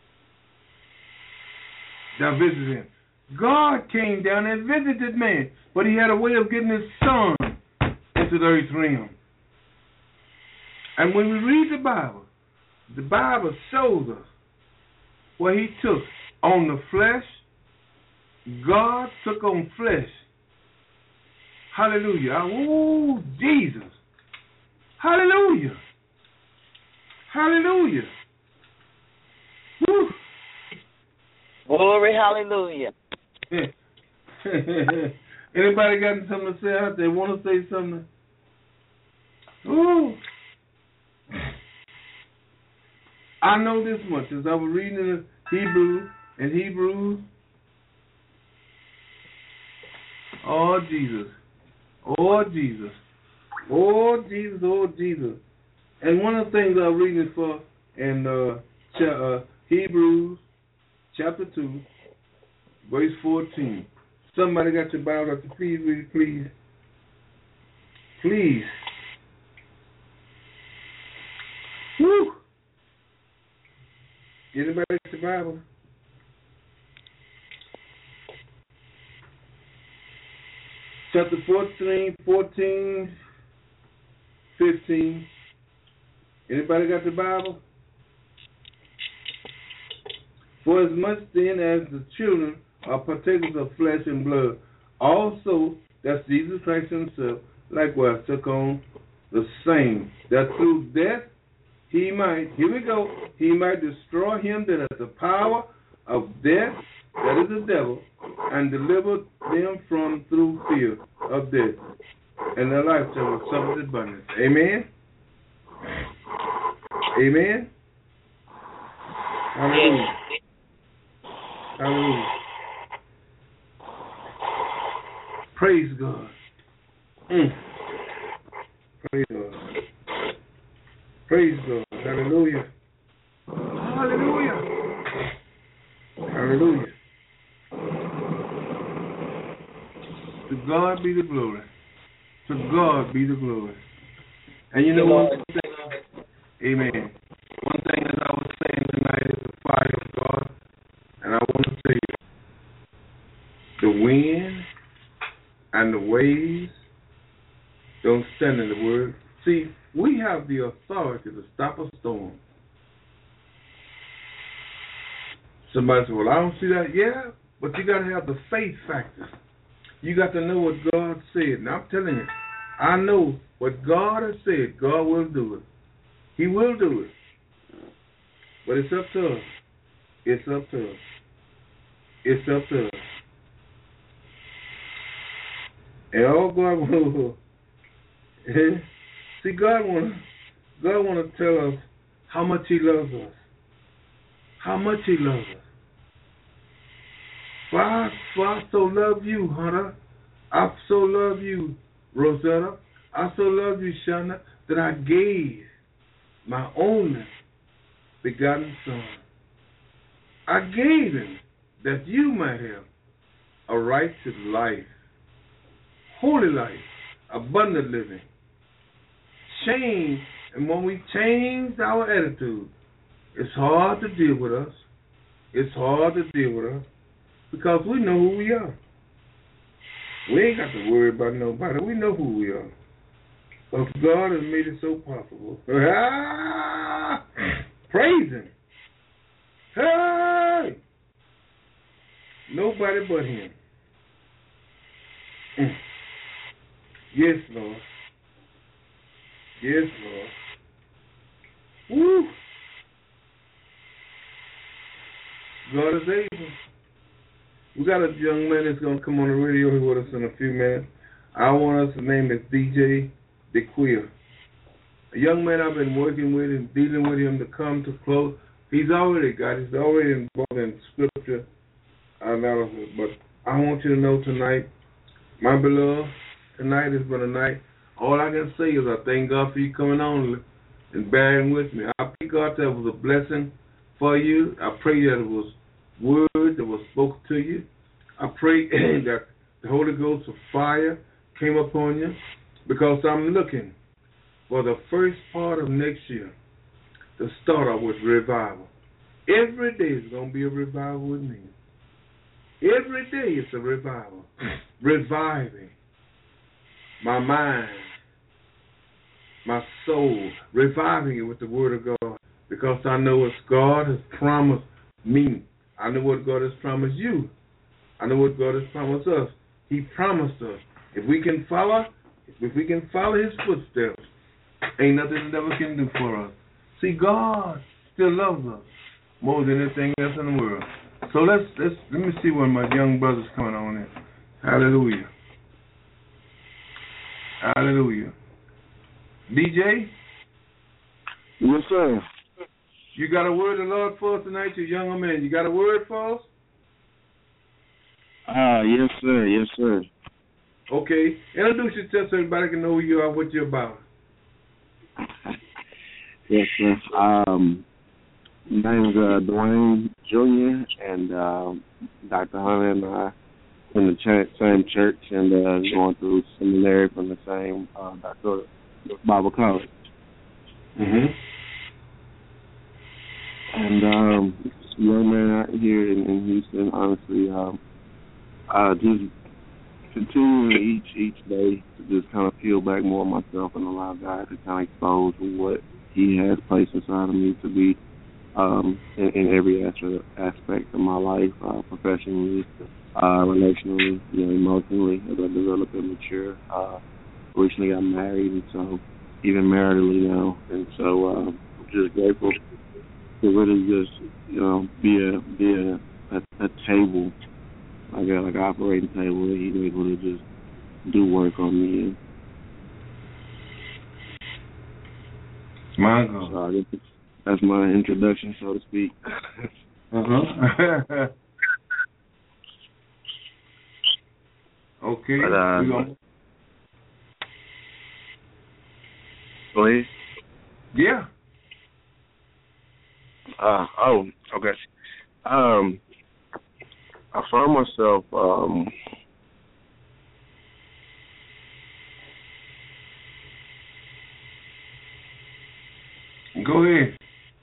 Thou visited him. God came down and visited man, but he had a way of getting his Son into the earth realm. And when we read the Bible shows us where he took on the flesh. God took on flesh. Hallelujah. Oh, Jesus. Hallelujah. Hallelujah. Woo. Glory, hallelujah. Anybody got something to say out there? Want to say something? Ooh. I know this much as I was reading in Hebrews. Oh, Jesus. Oh, Jesus. Oh, Jesus. Oh, Jesus. And one of the things I was reading for in Hebrews chapter 2, verse 14. Somebody got your Bible up to please read it, please. Please. Woo! Anybody got your Bible? Chapter 14, 15. Anybody got the Bible? For as much then as the children are partakers of flesh and blood, also that's Jesus Christ himself likewise took on the same, that through death he might, here we go, he might destroy him that has the power of death, that is the devil, and deliver them from through fear of death, and their life shall suffer abundance. Amen? Amen? Hallelujah. Hallelujah. Praise God. Praise God. Praise God. Hallelujah. Hallelujah. Hallelujah. To God be the glory. To God be the glory. And you know one thing, amen. One thing that I was saying tonight is the fire of God. And I want to tell you, the wind and the waves don't stand in the word. See, we have the authority to stop a storm. Somebody said, well, I don't see that. Yeah, but you got to have the faith factor. You got to know what God said. Now, I'm telling you, I know what God has said. God will do it. He will do it. But it's up to us. It's up to us. It's up to us. And all God will, see, God want to tell us how much He loves us. How much He loves us. For I so love you, Hunter. I so love you, Rosetta. I so love you, Shana, that I gave my only begotten Son. I gave Him that you might have a right to life, holy life, abundant living. Change, and when we change our attitude, it's hard to deal with us. It's hard to deal with us because we know who we are. We ain't got to worry about nobody. We know who we are. But God has made it so possible. Praise Him. Hey! Nobody but Him. Yes, Lord. Yes, Lord. Woo! God is able. We got a young man that's going to come on the radio here with us in a few minutes. I want us to name is DJ DeQueer. A young man I've been working with and dealing with him to come to close. He's already involved in scripture analysis. But I want you to know tonight, my beloved, tonight has been a night. All I can say is I thank God for you coming on and bearing with me. I pray God that was a blessing for you. I pray that it was word that was spoken to you. I pray that the Holy Ghost of fire came upon you because I'm looking for the first part of next year to start off with revival. Every day is going to be a revival with me. Every day it's a revival. Reviving my mind, my soul, reviving it with the word of God because I know what God has promised me. I know what God has promised you. I know what God has promised us. He promised us. If we can follow His footsteps, ain't nothing the devil can do for us. See, God still loves us more than anything else in the world. So let me see when my young brother's coming on in. Hallelujah. Hallelujah. DJ? Yes, sir. You got a word of the Lord for us tonight, you younger man? You got a word for us? Yes, sir. Yes, sir. Okay. Introduce yourself so everybody can know who you are, what you're about. Yes, sir. My name is Dwayne Jr. and Dr. Hunter and I in the same church and going through seminary from the same Dr. Bible College. Mm-hmm. And young man out here in Houston, honestly, just continuing each day to just kind of peel back more of myself and allow God to kind of expose what He has placed inside of me to be in every aspect of my life, professionally, relationally, emotionally, as I develop and mature. Recently got married, and so even maritally now, and so I'm just grateful to really just be a table, like an operating table that He's able to just do work on me. My God. So I guess that's my introduction, so to speak. Okay. But, go ahead. Yeah. Okay. I found myself go ahead.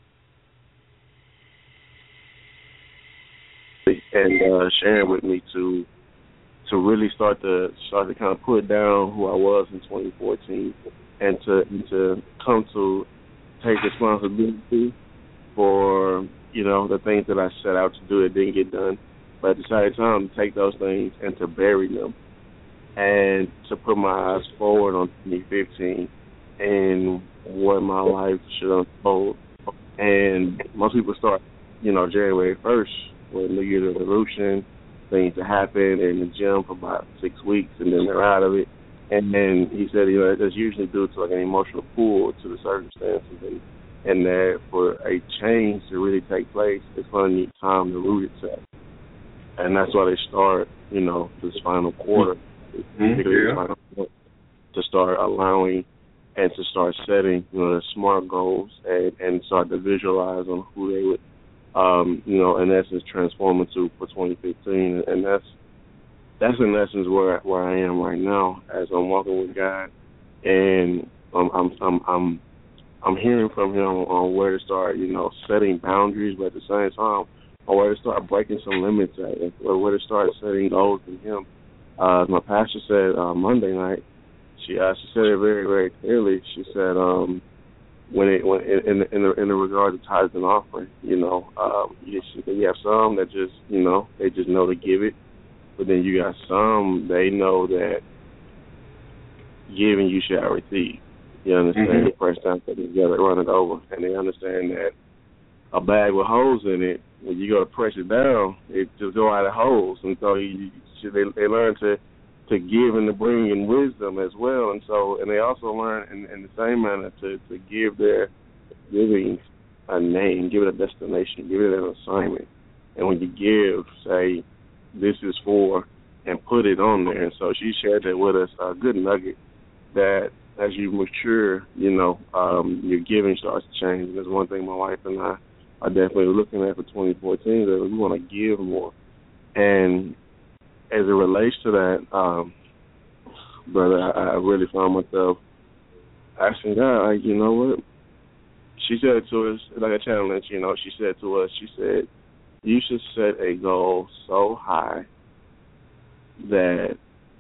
And sharing with me to really start to kind of put down who I was in 2014 and to come to take responsibility for the things that I set out to do that didn't get done, but at the same time to take those things and to bury them and to put my eyes forward on 2015 and what my life should unfold. And most people start January 1st with New Year's resolution, things to happen in the gym for about 6 weeks, and then they're out of it. And then he said, that's usually due to like an emotional pull to the circumstances, and that for a change to really take place, it's going to need time to root itself. And that's why they start, this final quarter, to start allowing and to start setting, the smart goals and start to visualize on who they would, in essence, transform into for 2015. And that's in essence where I am right now as I'm walking with God, and I'm hearing from Him on where to start, setting boundaries, but at the same time, on where to start breaking some limits at, or where to start setting goals in Him. My pastor said Monday night, she said it very, very clearly. She said when in the regard to tithes and offering, you have some that just they just know to give it, but then you got some they know that giving you shall receive. You understand? Mm-hmm. The first time that together, run it over, and they understand that a bag with holes in it, when you go to press it down, it just go out of holes, and so they learn to give and to bring in wisdom as well, and they also learn in the same manner to give their giving a name, give it a destination, give it an assignment, and when you give, say this is for, and put it on there. And so she shared that with us, a good nugget that as you mature, your giving starts to change. And that's one thing my wife and I are definitely looking at for 2014, that we want to give more. And as it relates to that, brother, I really found myself asking God, like, you know what? She said to us, like a challenge, she said to us, she said, you should set a goal so high that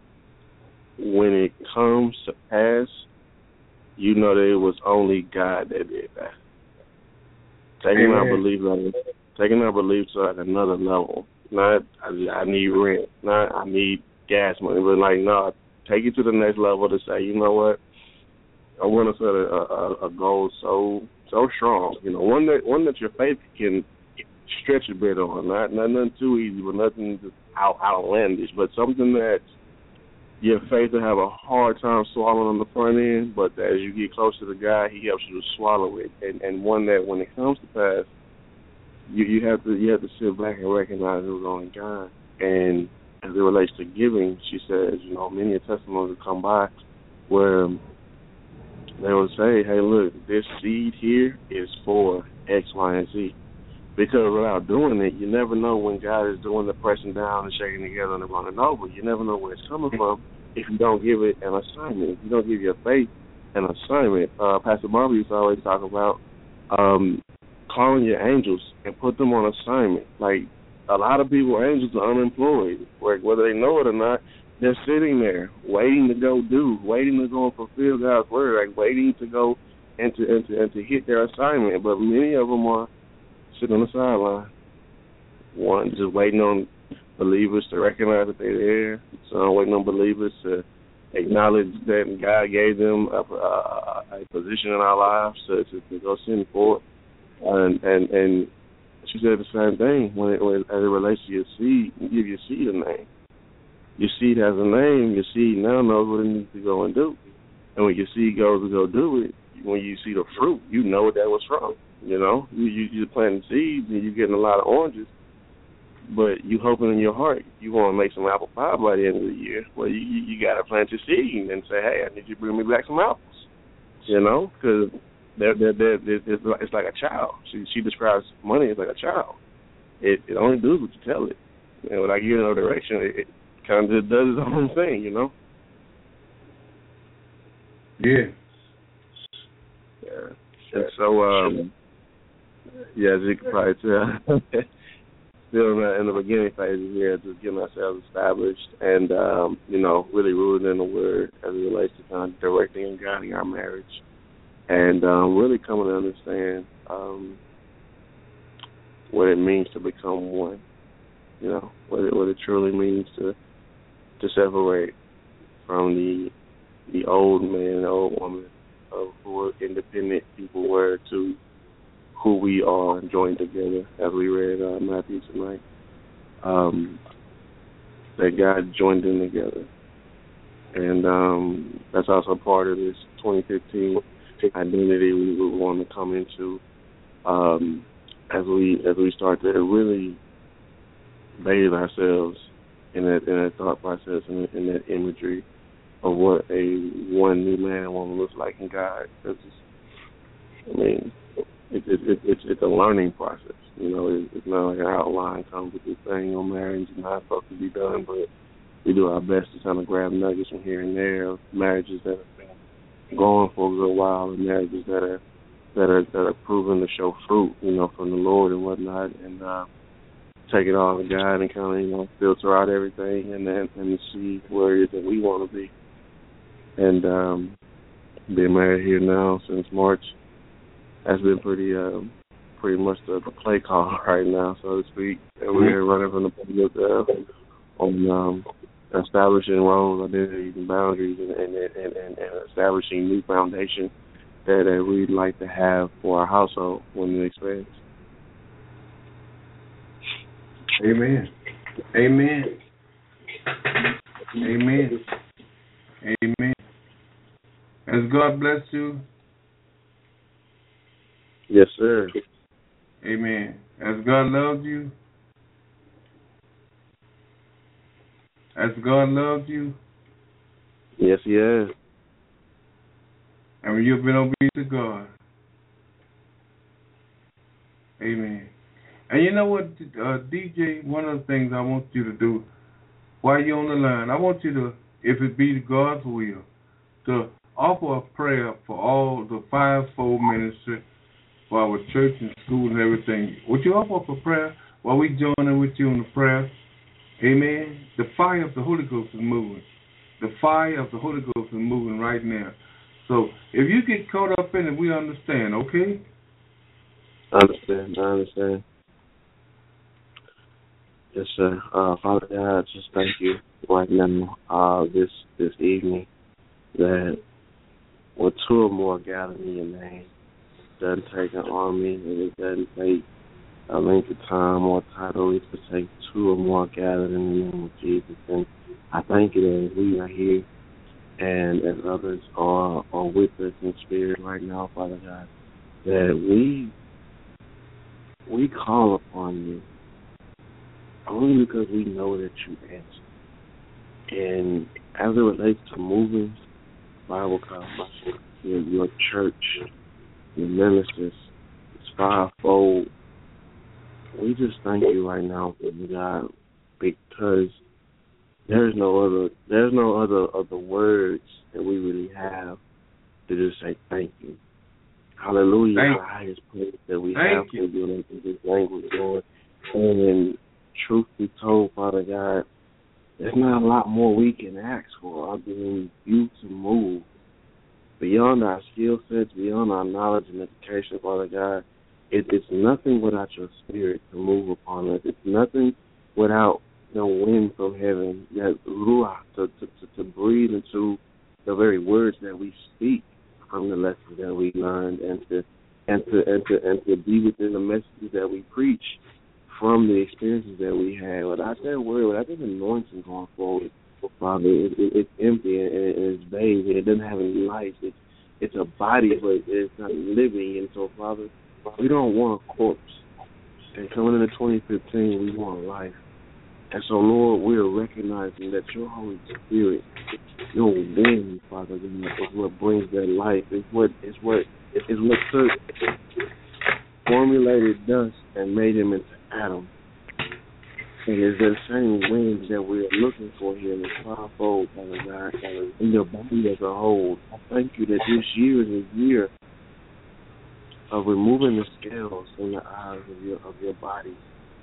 when it comes to pass, you know that it was only God that did that. Taking our belief to like another level. Not I need rent, not I need gas money, but like no, take it to the next level to say, you know what, I want to set a goal so strong, one that your faith can stretch a bit on, not nothing too easy, but nothing just outlandish, but something that your faith will have a hard time swallowing on the front end, but as you get closer to God, He helps you to swallow it, and one that when it comes to pass, you have to sit back and recognize it was only God. And as it relates to giving, she says, many testimonies will come by where they will say, hey, look, this seed here is for X, Y, and Z. Because without doing it, you never know when God is doing the pressing down and shaking together and running over. You never know where it's coming from if you don't give it an assignment. If you don't give your faith an assignment. Pastor Barbara used to always talk about calling your angels and put them on assignment. Like, a lot of people, angels are unemployed. Whether they know it or not, they're sitting there waiting to go waiting to go and fulfill God's word, like waiting to go and to hit their assignment. But many of them are sitting on the sideline. One, just waiting on believers to recognize that they're there. Some waiting on believers to acknowledge that God gave them a position in our lives to go send forth. And she said the same thing when as it relates to your seed. You give your seed a name. Your seed has a name. Your seed now knows what it needs to go and do. And when your seed goes to go do it, when you see the fruit, you know what that was from. You know, you're planting seeds and you're getting a lot of oranges, but you hoping in your heart you want to make some apple pie by the end of the year. Well, you got to plant your seed and say, hey, I need you to bring me back some apples. You know, because it's like a child. She describes money as like a child. It only does what you tell it. And when I give it no direction, it kind of just does its own thing, you know? Yeah. Yeah. And so, as you can probably tell, still in the beginning phases here, just getting ourselves established and, really rooted in the Word as it relates to kind of directing and guiding our marriage. And really coming to understand what it means to become one, you know, what it truly means to separate from the old man, the old woman of who independent people were to who we are joined together, as we read Matthew tonight. That God joined them together. And that's also part of this 2015 identity we want to come into as we start to really bathe ourselves in that thought process and in that imagery of what a one new man and woman looks like in God. It's a learning process. You know, it's not like an outline comes with this thing on marriage and how it's supposed to be done, but we do our best to kind of grab nuggets from here and there of marriages that have been going for a good while and marriages that are proven to show fruit, you know, from the Lord and whatnot, and take it all to God and kind of, you know, filter out everything and see where it is that we want to be. And being married here now since March has been pretty much the play call right now, so to speak. And we're running from the public on establishing roles, identities, and boundaries, and establishing new foundation that we'd like to have for our household when it expands. Amen. Amen. Amen. Amen. Has God blessed you? Yes, sir. Amen. Has God loved you? Has God loved you? Yes, He has. And you've been obedient to God. Amen. And you know what, DJ, one of the things I want you to do while you're on the line, I want you to, if it be God's will, to offer a prayer for all the fivefold ministry, for our church and school and everything. Would you offer up a prayer while we join in with you in the prayer? Amen. The fire of the Holy Ghost is moving. The fire of the Holy Ghost is moving right now. So if you get caught up in it, we understand, okay? I understand. Yes, sir. Father God, just thank you right now, this evening, that where two or more gather in your name, it doesn't take an army, and it doesn't take a length of time or title. It just takes two or more gathered in the name of Jesus. And I thank you that we are here, and as others are with us in spirit right now, Father God, that we call upon you only because we know that you answer. And as it relates to moving Bible college, your church, your ministers, it's fivefold. We just thank you right now, God, because there's no other words that we really have to just say thank you. Hallelujah, the highest praise that we have for you in this language, Lord. And truth be told, Father God, there's not a lot more we can ask for other than you to move beyond our skill sets, beyond our knowledge and education, Father God. It's nothing without your spirit to move upon us. It's nothing without the wind from heaven, that ruach, to breathe into the very words that we speak from the lessons that we learned, and to be within the messages that we preach from the experiences that we had. Without that word, without that anointing going forward, Father, it's empty and it's vague and it doesn't have any life. It's a body, but it's not living. And so, Father, we don't want a corpse. And coming into 2015, we want life. And so, Lord, we are recognizing that your Holy Spirit, your wind, Father, is what brings that life. It's what took formulated dust and made him into Adam. And it's that same wind that we're looking for here in the fivefold, Father God, in your body as a whole. I thank you that this year is a year of removing the scales in the eyes of your body,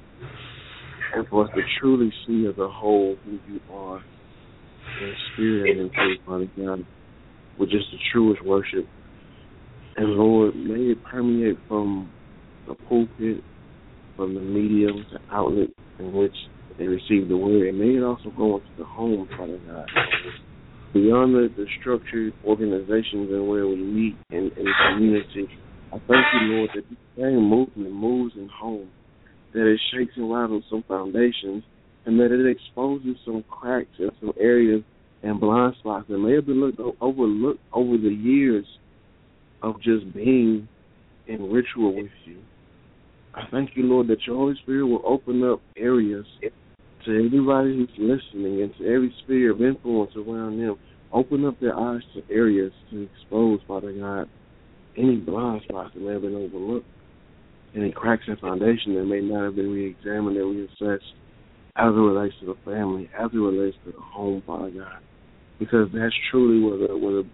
and for us to truly see as a whole who you are in spirit and in truth, Father God, with just the truest worship. And Lord, may it permeate from the pulpit, from the medium, the outlet in which they receive the word, and may it also go into the home, Father God, beyond the structured organizations and where we meet in the community. I thank you, Lord, that this same movement moves in home, that it shakes and rattles some foundations, and that it exposes some cracks in some areas and blind spots that may have been overlooked over the years of just being in ritual with you. I thank you, Lord, that your Holy Spirit will open up areas to everybody who's listening and to every sphere of influence around them. Open up their eyes to areas to expose, Father God, any blind spots that may have been overlooked, any cracks in foundation that may not have been re-examined and reassessed as it relates to the family, as it relates to the home, Father God. Because that's truly where the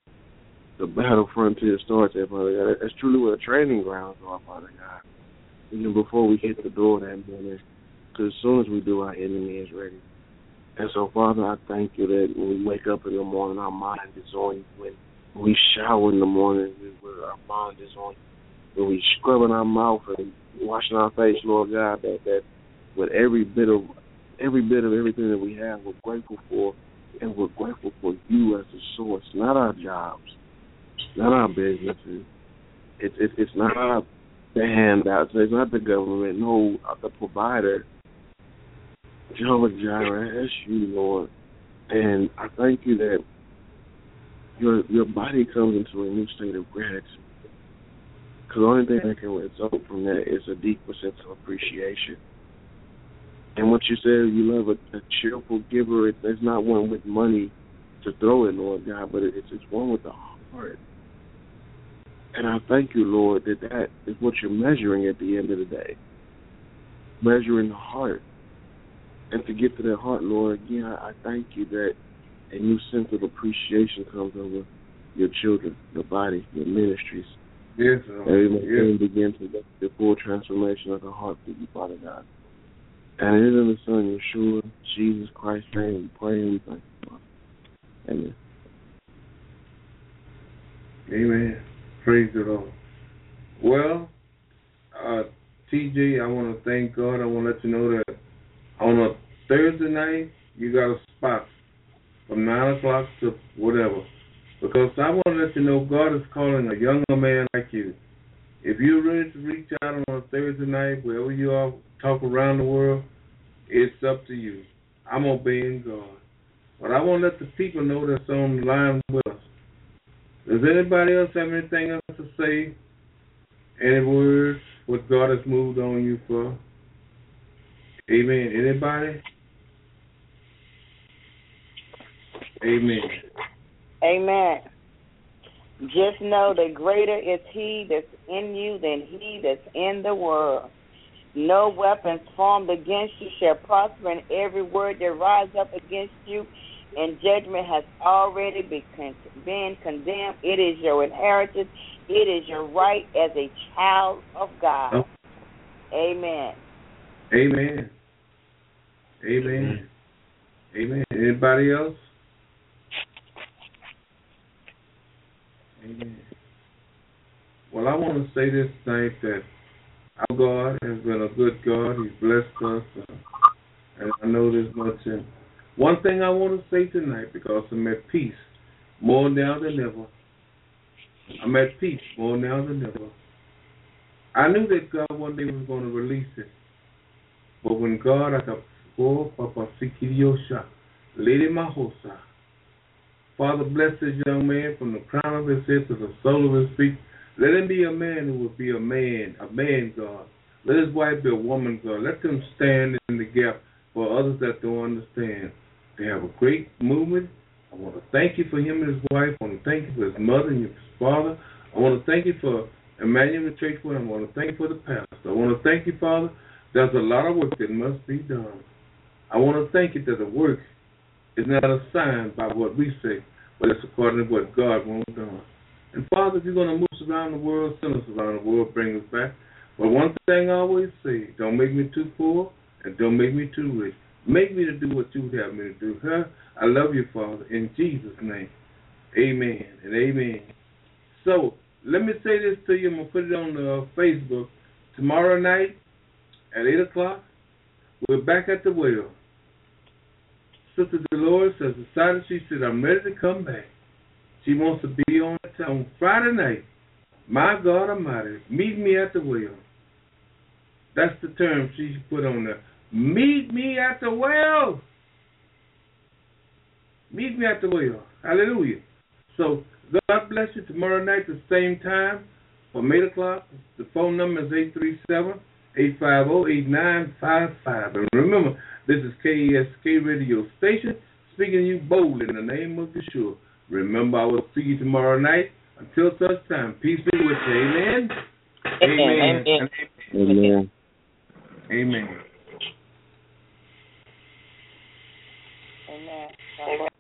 battle frontier starts at, Father God. That's truly where the training grounds are, Father God. Even before we hit the door that morning, because as soon as we do, our enemy is ready. And so, Father, I thank you that when we wake up in the morning, our mind is on you. When we shower in the morning, our mind is on you. When we scrubbing our mouth and washing our face, Lord God, that with every bit of everything that we have, we're grateful for, and we're grateful for you as the source, not our jobs, not our businesses. It's not the handouts. It's not the government. No, the provider. Jehovah Jireh, that's you, Lord. And I thank you that your body comes into a new state of gratitude. Because the only thing that can result from that is a deeper sense of appreciation. And what you said, you love a cheerful giver. There's not one with money to throw it, Lord God, but it's one with the heart. And I thank you, Lord, that is what you're measuring at the end of the day. Measuring the heart. And to get to that heart, Lord, again, I thank you that a new sense of appreciation comes over your children, your body, your ministries. Yes, Everyone begin to get the full transformation of the heart for you, Father God. And it is in the Son, Yeshua, Jesus Christ's name, we pray and we thank you, Father. Amen. Amen. Praise the Lord. Well, TJ, I want to thank God. I want to let you know that on a Thursday night, you got a spot from 9 o'clock to whatever. Because I want to let you know God is calling a younger man like you. If you're ready to reach out on a Thursday night, wherever you are, talk around the world, it's up to you. I'm obeying God. But I want to let the people know that's on the line with us. Does anybody else have anything else to say? Any words? What God has moved on you for? Amen. Anybody? Amen. Amen. Just know that greater is he that's in you than he that's in the world. No weapons formed against you shall prosper, and every word that rises up against you in judgment has already been condemned. It is your inheritance. It is your right as a child of God. Amen. Amen. Amen. Amen. Anybody else? Amen. Well, I want to say this tonight that our God has been a good God. He's blessed us. And I know this much. And one thing I want to say tonight, because I'm at peace more now than ever. I'm at peace more now than ever. I knew that God one day was going to release it. But when God, I got Papa Sikiriosha, Lady Mahosa, Father, bless this young man from the crown of his head to the sole of his feet. Let him be a man who will be a man, God. Let his wife be a woman, God. Let them stand in the gap for others that don't understand. They have a great movement. I want to thank you for him and his wife. I want to thank you for his mother and his father. I want to thank you for Emmanuel Churchwood. I want to thank you for the pastor. I want to thank you, Father. There's a lot of work that must be done. I want to thank you that the work is not a sign by what we say, but it's according to what God wants done. And Father, if you're going to move us around the world, send us around the world, bring us back. But one thing I always say, don't make me too poor and don't make me too rich. Make me to do what you have me to do. Huh? I love you, Father, in Jesus' name. Amen and amen. So, let me say this to you. I'm going to put it on Facebook. Tomorrow night at 8 o'clock, we're back at the well. Sister Dolores has decided, she said, I'm ready to come back. She wants to be on Friday night. My God Almighty, meet me at the well. That's the term she put on there. Meet me at the well. Meet me at the well. Hallelujah. So, God bless you tomorrow night at the same time from 8 o'clock. The phone number is 837-850-8955. And remember, this is KESK Radio Station, speaking to you boldly in the name of Yeshua. Remember, I will see you tomorrow night. Until such time, peace be with you. Amen. Amen. Amen. Amen. Amen.